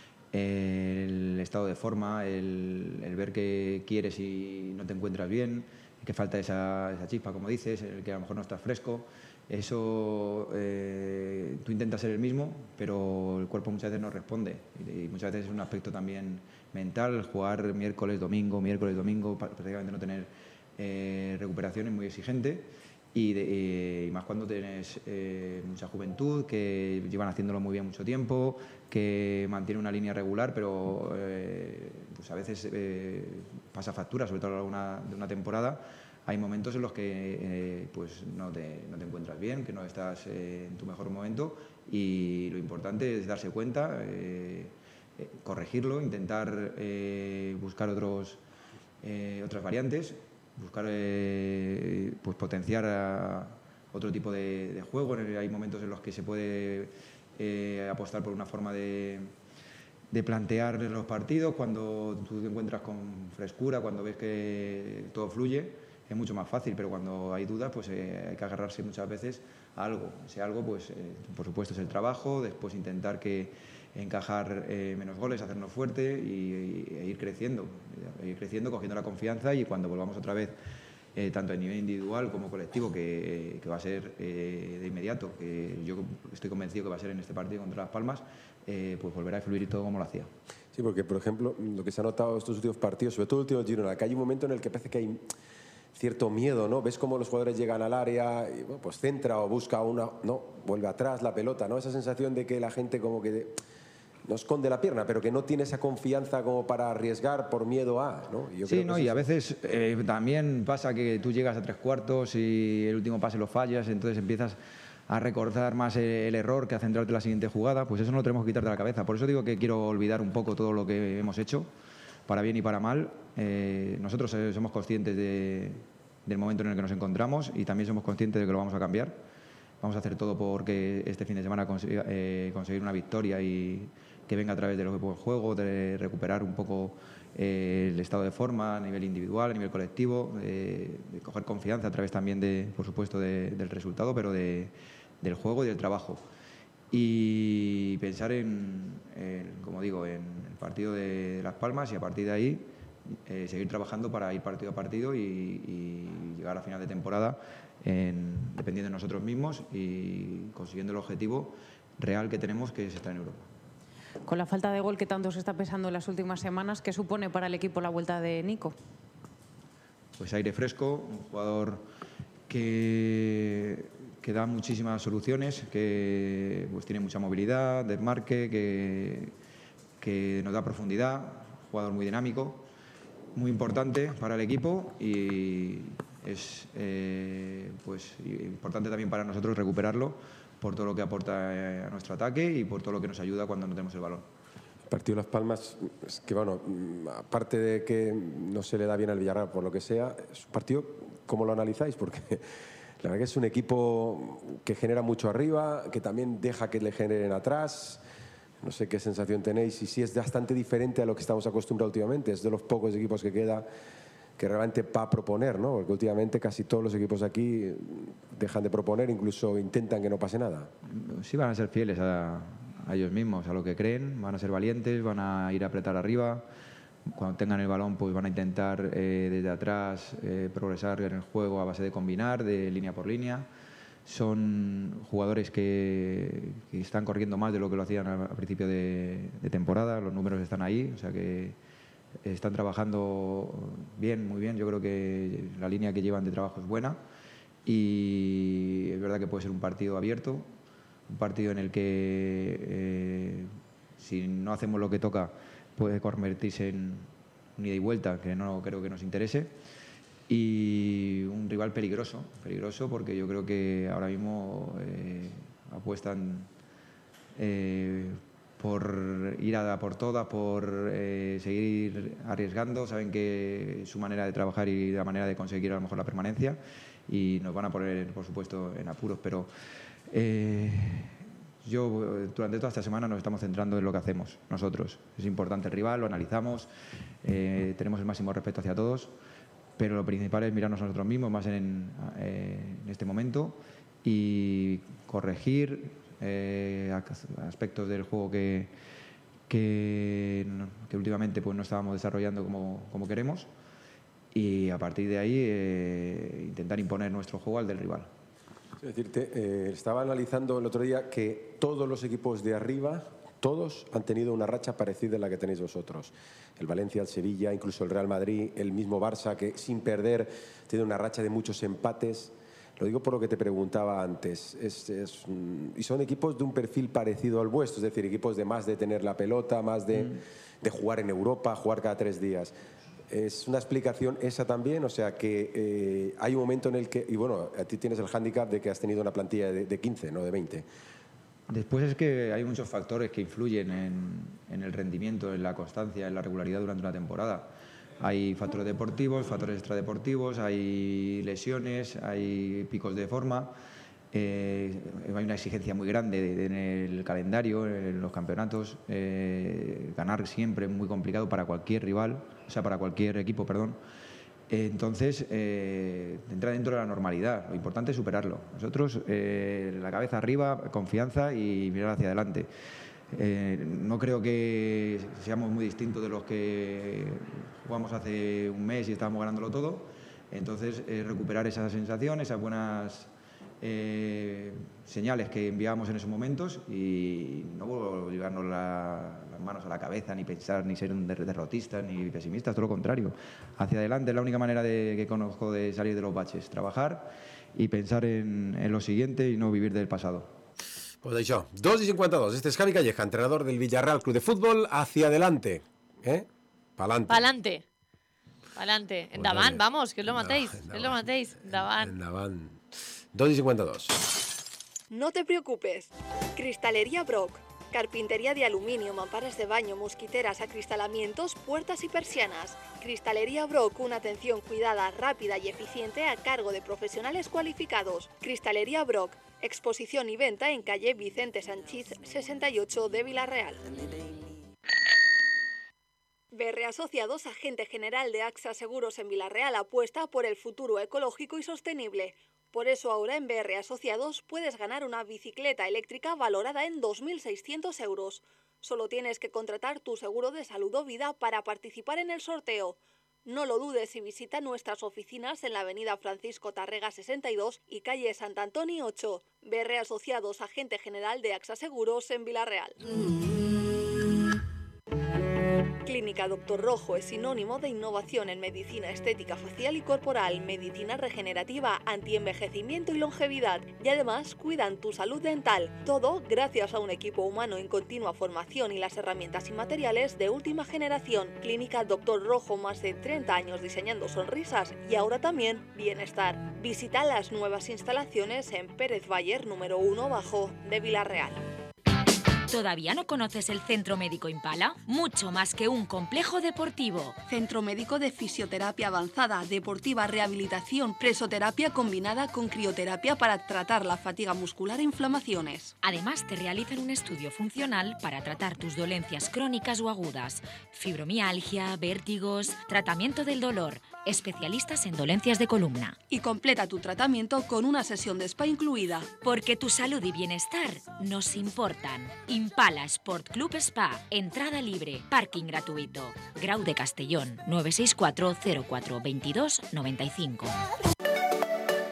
[SPEAKER 25] el estado de forma, el, el ver que quieres y no te encuentras bien, que falta esa, esa chispa, como dices, el que a lo mejor no estás fresco. Eso, eh, tú intentas ser el mismo, pero el cuerpo muchas veces no responde. Y muchas veces es un aspecto también mental, jugar miércoles, domingo, miércoles, domingo, prácticamente no tener eh, recuperación es muy exigente. Y, de, eh, y más cuando tienes eh, mucha juventud, que llevan haciéndolo muy bien mucho tiempo, que mantiene una línea regular, pero eh, pues a veces eh, pasa factura, sobre todo a lo largo de una, de una temporada. Hay momentos en los que eh, pues no te, no te encuentras bien, que no estás eh, en tu mejor momento, y lo importante es darse cuenta, eh, eh, corregirlo, intentar eh, buscar otros, eh, otras variantes, buscar eh, pues potenciar a otro tipo de, de juego. Hay momentos en los que se puede eh, apostar por una forma de, de plantear los partidos, cuando tú te encuentras con frescura, cuando ves que todo fluye. Es mucho más fácil, pero cuando hay dudas, pues eh, hay que agarrarse muchas veces a algo. Ese algo, pues, eh, por supuesto, es el trabajo, después intentar que encajar eh, menos goles, hacernos fuerte y, y, e ir creciendo, e ir creciendo, cogiendo la confianza, y cuando volvamos otra vez, eh, tanto a nivel individual como colectivo, que, que va a ser eh, de inmediato, que yo estoy convencido que va a ser en este partido contra Las Palmas, eh, pues volverá a fluir todo como lo hacía.
[SPEAKER 10] Sí, porque, por ejemplo, lo que se ha notado estos últimos partidos, sobre todo el último Girona, que hay un momento en el que parece que hay cierto miedo, ¿no? Ves cómo los jugadores llegan al área y bueno, pues centra o busca una, no, vuelve atrás la pelota, ¿no? Esa sensación de que la gente como que no esconde la pierna, pero que no tiene esa confianza como para arriesgar por miedo a, ¿no? Yo
[SPEAKER 25] sí,
[SPEAKER 10] creo
[SPEAKER 25] no,
[SPEAKER 10] que
[SPEAKER 25] y
[SPEAKER 10] es
[SPEAKER 25] a veces eh, también pasa que tú llegas a tres cuartos y el último pase lo fallas, entonces empiezas a recordar más el, el error que a centrarte en la siguiente jugada. Pues eso no lo tenemos que quitar de la cabeza. Por eso digo que quiero olvidar un poco todo lo que hemos hecho, para bien y para mal. Eh, nosotros eh, somos conscientes de del momento en el que nos encontramos, y también somos conscientes de que lo vamos a cambiar. Vamos a hacer todo porque este fin de semana consiga, eh, conseguir una victoria y que venga a través del buen juego, de recuperar un poco eh, el estado de forma a nivel individual, a nivel colectivo, de, de coger confianza a través también, de, por supuesto, de, del resultado, pero de, del juego y del trabajo. Y pensar en, en, como digo, en el partido de Las Palmas, y a partir de ahí Eh, seguir trabajando para ir partido a partido y, y llegar a final de temporada en, dependiendo de nosotros mismos y consiguiendo el objetivo real que tenemos, que es estar en Europa.
[SPEAKER 8] Con la falta de gol que tanto se está pesando en las últimas semanas, ¿qué supone para el equipo la vuelta de Nico?
[SPEAKER 25] Pues aire fresco, un jugador que, que da muchísimas soluciones, que pues tiene mucha movilidad, desmarque, que, que nos da profundidad, un jugador muy dinámico, muy importante para el equipo, y es eh, pues importante también para nosotros recuperarlo por todo lo que aporta a nuestro ataque y por todo lo que nos ayuda cuando no tenemos el balón.
[SPEAKER 10] El partido de Las Palmas, es que bueno, aparte de que no se le da bien al Villarreal por lo que sea, es un partido, ¿cómo lo analizáis? Porque la verdad que es un equipo que genera mucho arriba, que también deja que le generen atrás. No sé qué sensación tenéis y si es bastante diferente a lo que estamos acostumbrados últimamente. Es de los pocos equipos que queda que realmente va a proponer, ¿no? Porque últimamente casi todos los equipos aquí dejan de proponer, incluso intentan que no pase nada.
[SPEAKER 25] Sí, van a ser fieles a, a ellos mismos, a lo que creen, van a ser valientes, van a ir a apretar arriba. Cuando tengan el balón, pues van a intentar eh, desde atrás eh, progresar en el juego a base de combinar, de línea por línea. Son jugadores que, que están corriendo más de lo que lo hacían a, a principio de, de temporada, los números están ahí, o sea que están trabajando bien, muy bien. Yo creo que la línea que llevan de trabajo es buena y es verdad que puede ser un partido abierto, un partido en el que eh, si no hacemos lo que toca puede convertirse en un ida y vuelta, que no creo que nos interese, y un rival peligroso, peligroso porque yo creo que ahora mismo eh, apuestan eh, por ir a por todas, por eh, seguir arriesgando, saben que su manera de trabajar y la manera de conseguir a lo mejor la permanencia, y nos van a poner, por supuesto, en apuros, pero eh, yo durante toda esta semana nos estamos centrando en lo que hacemos nosotros. Es importante el rival, lo analizamos, eh, tenemos el máximo respeto hacia todos, pero lo principal es mirarnos a nosotros mismos, más en, eh, en este momento, y corregir eh, aspectos del juego que, que, que últimamente pues, no estábamos desarrollando como, como queremos, y a partir de ahí eh, intentar imponer nuestro juego al del rival.
[SPEAKER 10] Es decir, te, eh, estaba analizando el otro día que todos los equipos de arriba, todos han tenido una racha parecida a la que tenéis vosotros. El Valencia, el Sevilla, incluso el Real Madrid, el mismo Barça, que sin perder tiene una racha de muchos empates. Lo digo por lo que te preguntaba antes. Es, es, y son equipos de un perfil parecido al vuestro, es decir, equipos de más de tener la pelota, más de, mm. de jugar en Europa, jugar cada tres días. ¿Es una explicación esa también? O sea, que eh, hay un momento en el que... Y bueno, a ti tienes el hándicap de que has tenido una plantilla de, de quince, no de veinte.
[SPEAKER 25] Después es que hay muchos factores que influyen en, en el rendimiento, en la constancia, en la regularidad durante una temporada. Hay factores deportivos, factores extradeportivos, hay lesiones, hay picos de forma. Eh, hay una exigencia muy grande de, de, en el calendario, en los campeonatos. Eh, ganar siempre es muy complicado para cualquier rival, o sea, para cualquier equipo, perdón. Eh, entonces, eh, entra dentro de la normalidad. Lo importante es superarlo. Nosotros, eh, la cabeza arriba, confianza y mirar hacia adelante. Eh, no creo que seamos muy distintos de los que jugamos hace un mes y estábamos ganándolo todo. Entonces, eh, recuperar esa sensación, esas buenas eh, señales que enviábamos en esos momentos, y no llevarnos la, las manos a la cabeza, ni pensar, ni ser un derrotista, ni pesimista, todo lo contrario. Hacia adelante es la única manera de, que conozco de salir de los baches. Trabajar y pensar en, en lo siguiente y no vivir del pasado.
[SPEAKER 10] Pues això, dos i cinquanta-dos. Este es Javi Calleja, entrenador del Villarreal Club de Fútbol. Hacia adelante. ¿Eh? Pa'lante.
[SPEAKER 7] Pa'lante. Pa'lante. Endavant, vamos, que és lo mateix. És lo mateix. Endavant.
[SPEAKER 10] Endavant. dos i cinquanta-dos.
[SPEAKER 3] No te preocupes. Cristalería Brock. Carpintería de aluminio, mamparas de baño, mosquiteras, acristalamientos, puertas y persianas. Cristalería Brock, una atención cuidada, rápida y eficiente a cargo de profesionales cualificados. Cristalería Brock. Exposición y venta en calle Vicente Sanchís sesenta y ocho de Villarreal. B R Asociados, agente general de AXA Seguros en Villarreal, apuesta por el futuro ecológico y sostenible. Por eso ahora en B R Asociados puedes ganar una bicicleta eléctrica valorada en dos mil seiscientos euros. Solo tienes que contratar tu seguro de salud o vida para participar en el sorteo. No lo dudes y visita nuestras oficinas en la avenida Francisco Tarrega sesenta y dos y calle Sant Antoni ocho. B R Asociados, agente general de AXA Seguros en Villarreal. Clínica Doctor Rojo es sinónimo de innovación en medicina estética facial y corporal, medicina regenerativa, antienvejecimiento y longevidad. Y además cuidan tu salud dental. Todo gracias a un equipo humano en continua formación y las herramientas y materiales de última generación. Clínica Doctor Rojo, más de treinta años diseñando sonrisas y ahora también bienestar. Visita las nuevas instalaciones en Pérez Bayer número uno bajo de Villarreal.
[SPEAKER 1] ¿Todavía no conoces el Centro Médico Impala? Mucho más que un complejo deportivo.
[SPEAKER 11] Centro Médico de Fisioterapia Avanzada, Deportiva, Rehabilitación, Presoterapia combinada con crioterapia para tratar la fatiga muscular e inflamaciones.
[SPEAKER 1] Además, te realizan un estudio funcional para tratar tus dolencias crónicas o agudas. Fibromialgia, vértigos, tratamiento del dolor. Especialistas en dolencias de columna.
[SPEAKER 11] Y completa tu tratamiento con una sesión de spa incluida.
[SPEAKER 1] Porque tu salud y bienestar nos importan. Impala Sport Club Spa. Entrada libre. Parking gratuito. Grau de Castellón. nueve seis cuatro cero cuatro veintidós noventa y cinco.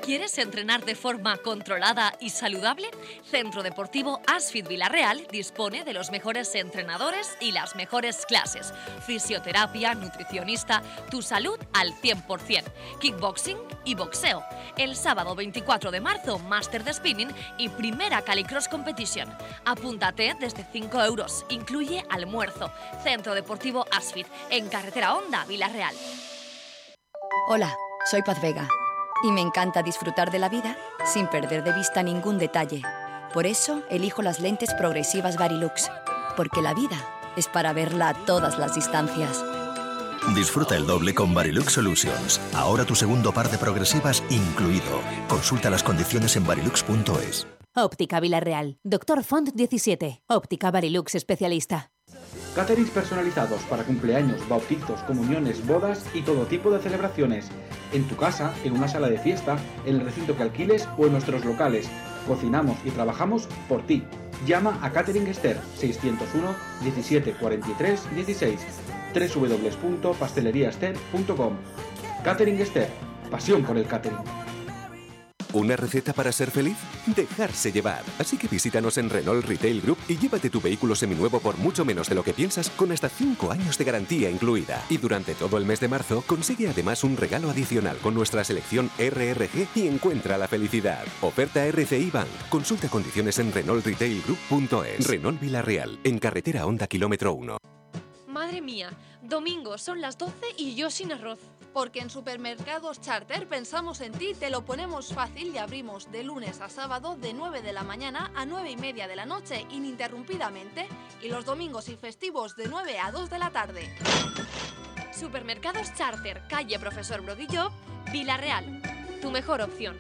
[SPEAKER 16] ¿Quieres entrenar de forma controlada y saludable? Centro Deportivo Asfit Villarreal dispone de los mejores entrenadores y las mejores clases. Fisioterapia, nutricionista, tu salud al cien por cien. Kickboxing y boxeo. El sábado veinticuatro de marzo, máster de spinning y primera Calicross Competition. Apúntate desde cinco euros. Incluye almuerzo. Centro Deportivo Asfit, en Carretera Honda, Villarreal.
[SPEAKER 5] Hola, soy Paz Vega. Y me encanta disfrutar de la vida sin perder de vista ningún detalle. Por eso elijo las lentes progresivas Varilux, porque la vida es para verla a todas las distancias.
[SPEAKER 9] Disfruta el doble con Varilux Solutions. Ahora tu segundo par de progresivas incluido. Consulta las condiciones en varilux punto es.
[SPEAKER 12] Óptica Villarreal. Doctor Font diecisiete. Óptica Varilux especialista.
[SPEAKER 13] Caterings personalizados para cumpleaños, bautizos, comuniones, bodas y todo tipo de celebraciones. En tu casa, en una sala de fiesta, en el recinto que alquiles o en nuestros locales. Cocinamos y trabajamos por ti. Llama a Catering Esther seiscientos uno diecisiete cuarenta y tres dieciséis doble u doble u doble u punto pastelería ester punto com. Catering Esther, pasión por el catering.
[SPEAKER 14] ¿Una receta para ser feliz? Dejarse llevar. Así que visítanos en Renault Retail Group y llévate tu vehículo seminuevo por mucho menos de lo que piensas, con hasta cinco años de garantía incluida. Y durante todo el mes de marzo consigue además un regalo adicional con nuestra selección R R G y encuentra la felicidad. Oferta R C I Bank. Consulta condiciones en renault retail group punto es. Renault Villarreal, en Carretera Honda kilómetro uno.
[SPEAKER 16] Madre mía, domingo son las doce y yo sin arroz.
[SPEAKER 3] Porque en Supermercados Charter pensamos en ti, te lo ponemos fácil y abrimos de lunes a sábado de nueve de la mañana a nueve y media de la noche ininterrumpidamente, y los domingos y festivos de nueve a dos de la tarde.
[SPEAKER 16] Supermercados Charter, calle Profesor Brodillo, Villarreal. Tu mejor opción.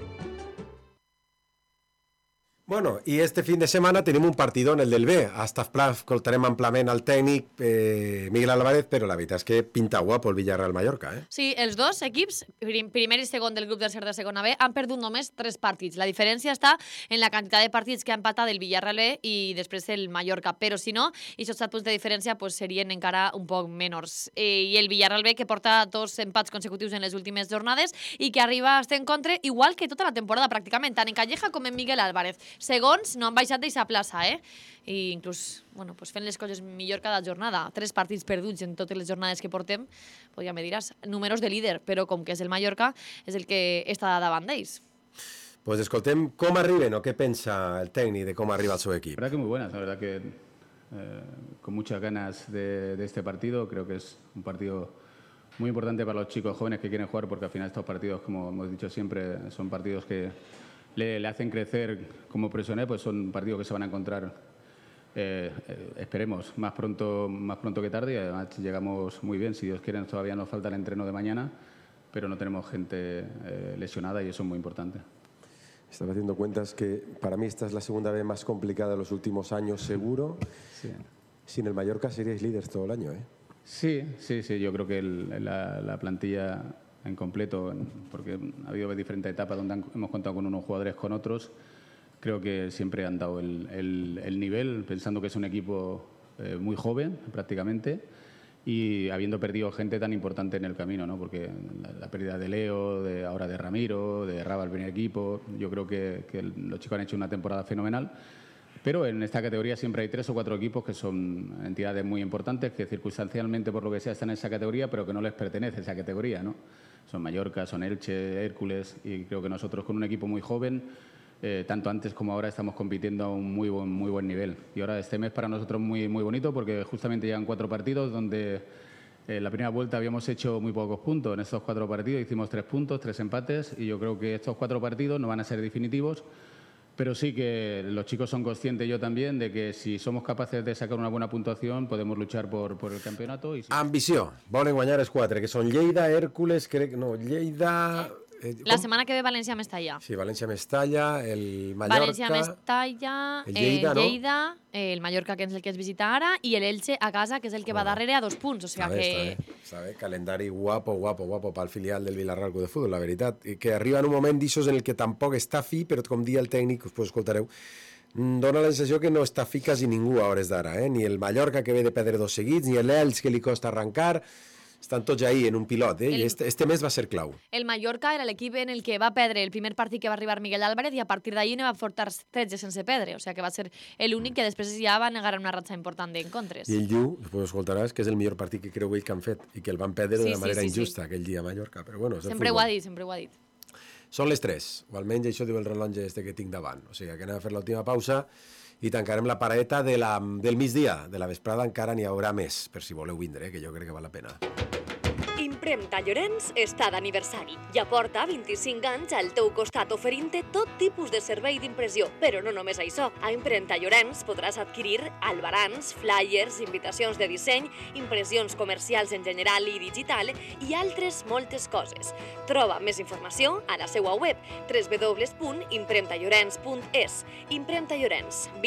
[SPEAKER 10] Bueno, i este fin de setmana tenim un partidó en el del B. Hasta escoltarem amplament el tècnic eh, Miguel Álvarez, però la veritat és que pinta guapo el Villarreal Mallorca. Eh?
[SPEAKER 7] Sí, els dos equips, primer i segon del grup del Ser de segona B, han perdut només tres partits. La diferència està en la quantitat de partits que ha empatat el Villarreal B i després el Mallorca, però si no, aquests set punts de diferència pues, serien encara un poc menors. Eh, I el Villarreal B, que porta dos empats consecutius en les últimes jornades i que arriba a estar en contra, igual que tota la temporada, pràcticament, tant en Calleja com en Miguel Álvarez. Segons no han baixat d'aquesta plaça, eh? I inclús, bueno, pues fent les coses millor cada jornada. Tres partits perduts en totes les jornades que portem, pues ja me diràs, números de líder, però com que és el Mallorca, és el que està davant d'ells.
[SPEAKER 10] Pues escoltem com arriben o què pensa el tècnic de com arriba el seu equip.
[SPEAKER 26] La verdad que muy buenas, la verdad que eh, con muchas ganas de, de este partido. Creo que es un partido muy importante para los chicos jóvenes que quieren jugar, porque al final estos partidos, como hemos dicho siempre, son partidos que Le, le hacen crecer como profesional, pues son partidos que se van a encontrar, eh, eh, esperemos, más pronto, más pronto que tarde, y además llegamos muy bien. Si Dios quiere, todavía nos falta el entreno de mañana, pero no tenemos gente eh, lesionada y eso es muy importante.
[SPEAKER 10] Estaba haciendo cuentas que para mí esta es la segunda vez más complicada de los últimos años, seguro.
[SPEAKER 26] Sí.
[SPEAKER 10] Sin el Mallorca seríais líderes todo el año, ¿eh?
[SPEAKER 26] Sí, sí, sí. Yo creo que el, la, la plantilla en completo, porque ha habido diferentes etapas donde han, hemos contado con unos jugadores, con otros. Creo que siempre han dado el, el, el nivel, pensando que es un equipo eh, muy joven prácticamente, y habiendo perdido gente tan importante en el camino, ¿no? Porque la, la pérdida de Leo, de, ahora de Ramiro, de Raba al primer equipo, yo creo que, que los chicos han hecho una temporada fenomenal. Pero en esta categoría siempre hay tres o cuatro equipos que son entidades muy importantes, que circunstancialmente, por lo que sea, están en esa categoría, pero que no les pertenece esa categoría, ¿no? Son Mallorca, son Elche, Hércules, y creo que nosotros con un equipo muy joven, eh, tanto antes como ahora, estamos compitiendo a un muy buen, muy buen nivel. Y ahora este mes para nosotros muy, muy bonito, porque justamente llegan cuatro partidos donde en eh, la primera vuelta habíamos hecho muy pocos puntos. En estos cuatro partidos hicimos tres puntos, tres empates, y yo creo que estos cuatro partidos no van a ser definitivos, pero sí que los chicos son conscientes, yo también, de que si somos capaces de sacar una buena puntuación podemos luchar por, por el campeonato. Y si... Ambició.
[SPEAKER 10] Volen guanyar els quatre, que són Lleida, Hércules, crec... No, Lleida...
[SPEAKER 7] Eh, la setmana que ve València Mestalla.
[SPEAKER 10] Sí, València Mestalla, el Mallorca...
[SPEAKER 7] València Mestalla, el Lleida, el, Lleida no? el Mallorca, que és el que es visita ara, i l'Elche a casa, que és el que va darrere a dos punts. O sigui
[SPEAKER 10] sabe,
[SPEAKER 7] que...
[SPEAKER 10] Sabe, sabe, calendari guapo, guapo, guapo pel filial del Villarreal Club de Futbol, la veritat. I que arriba en un moment d'ixos en el que tampoc està fi, però com dia el tècnic, us pues, escoltareu, dona la sensació que no està fi quasi ningú a hores d'ara, eh? Ni el Mallorca, que ve de perdre dos seguits, ni l'Elx, que li costa arrencar. estan tots ahí en un pilot, eh?
[SPEAKER 7] El-
[SPEAKER 10] I este, este mes va ser clau.
[SPEAKER 7] El Mallorca era l'equip en el que va perdre el primer partit que va arribar Miguel Álvarez i a partir d'ahir ne va portar tretze sense perdre, o sigui que va ser l'únic que després ja va negar una ratxa important d'encontres.
[SPEAKER 10] I ell diu, després escoltaràs, que és el millor partit que creu ell que han fet i que el van perdre
[SPEAKER 7] Sí,
[SPEAKER 10] d'una
[SPEAKER 7] sí,
[SPEAKER 10] manera
[SPEAKER 7] sí, sí.
[SPEAKER 10] injusta aquell dia a Mallorca, però bueno, és el
[SPEAKER 7] Sempre ho
[SPEAKER 10] futbol.
[SPEAKER 7] ha dit, sempre ho ha dit.
[SPEAKER 10] Són les tres, o almenys això diu el rellotge este que tinc davant. O sigui que anem a fer l'última pausa i tancarem la paradeta de la, del migdia. De la vesprada encara n'hi haurà més, per si voleu vindre, eh, que jo crec que val la pena.
[SPEAKER 15] Impremta Llorenç està d'aniversari i aporta vint-i-cinc anys al teu costat oferint-te tot tipus de servei d'impressió. Però no només això. A Impremta Llorenç podràs adquirir albarans, flyers, invitacions de disseny, impressions comercials en general i digital i altres moltes coses. Troba més informació a la seva web w w w punt impremta llorenç punt es. Impremta Llorenç.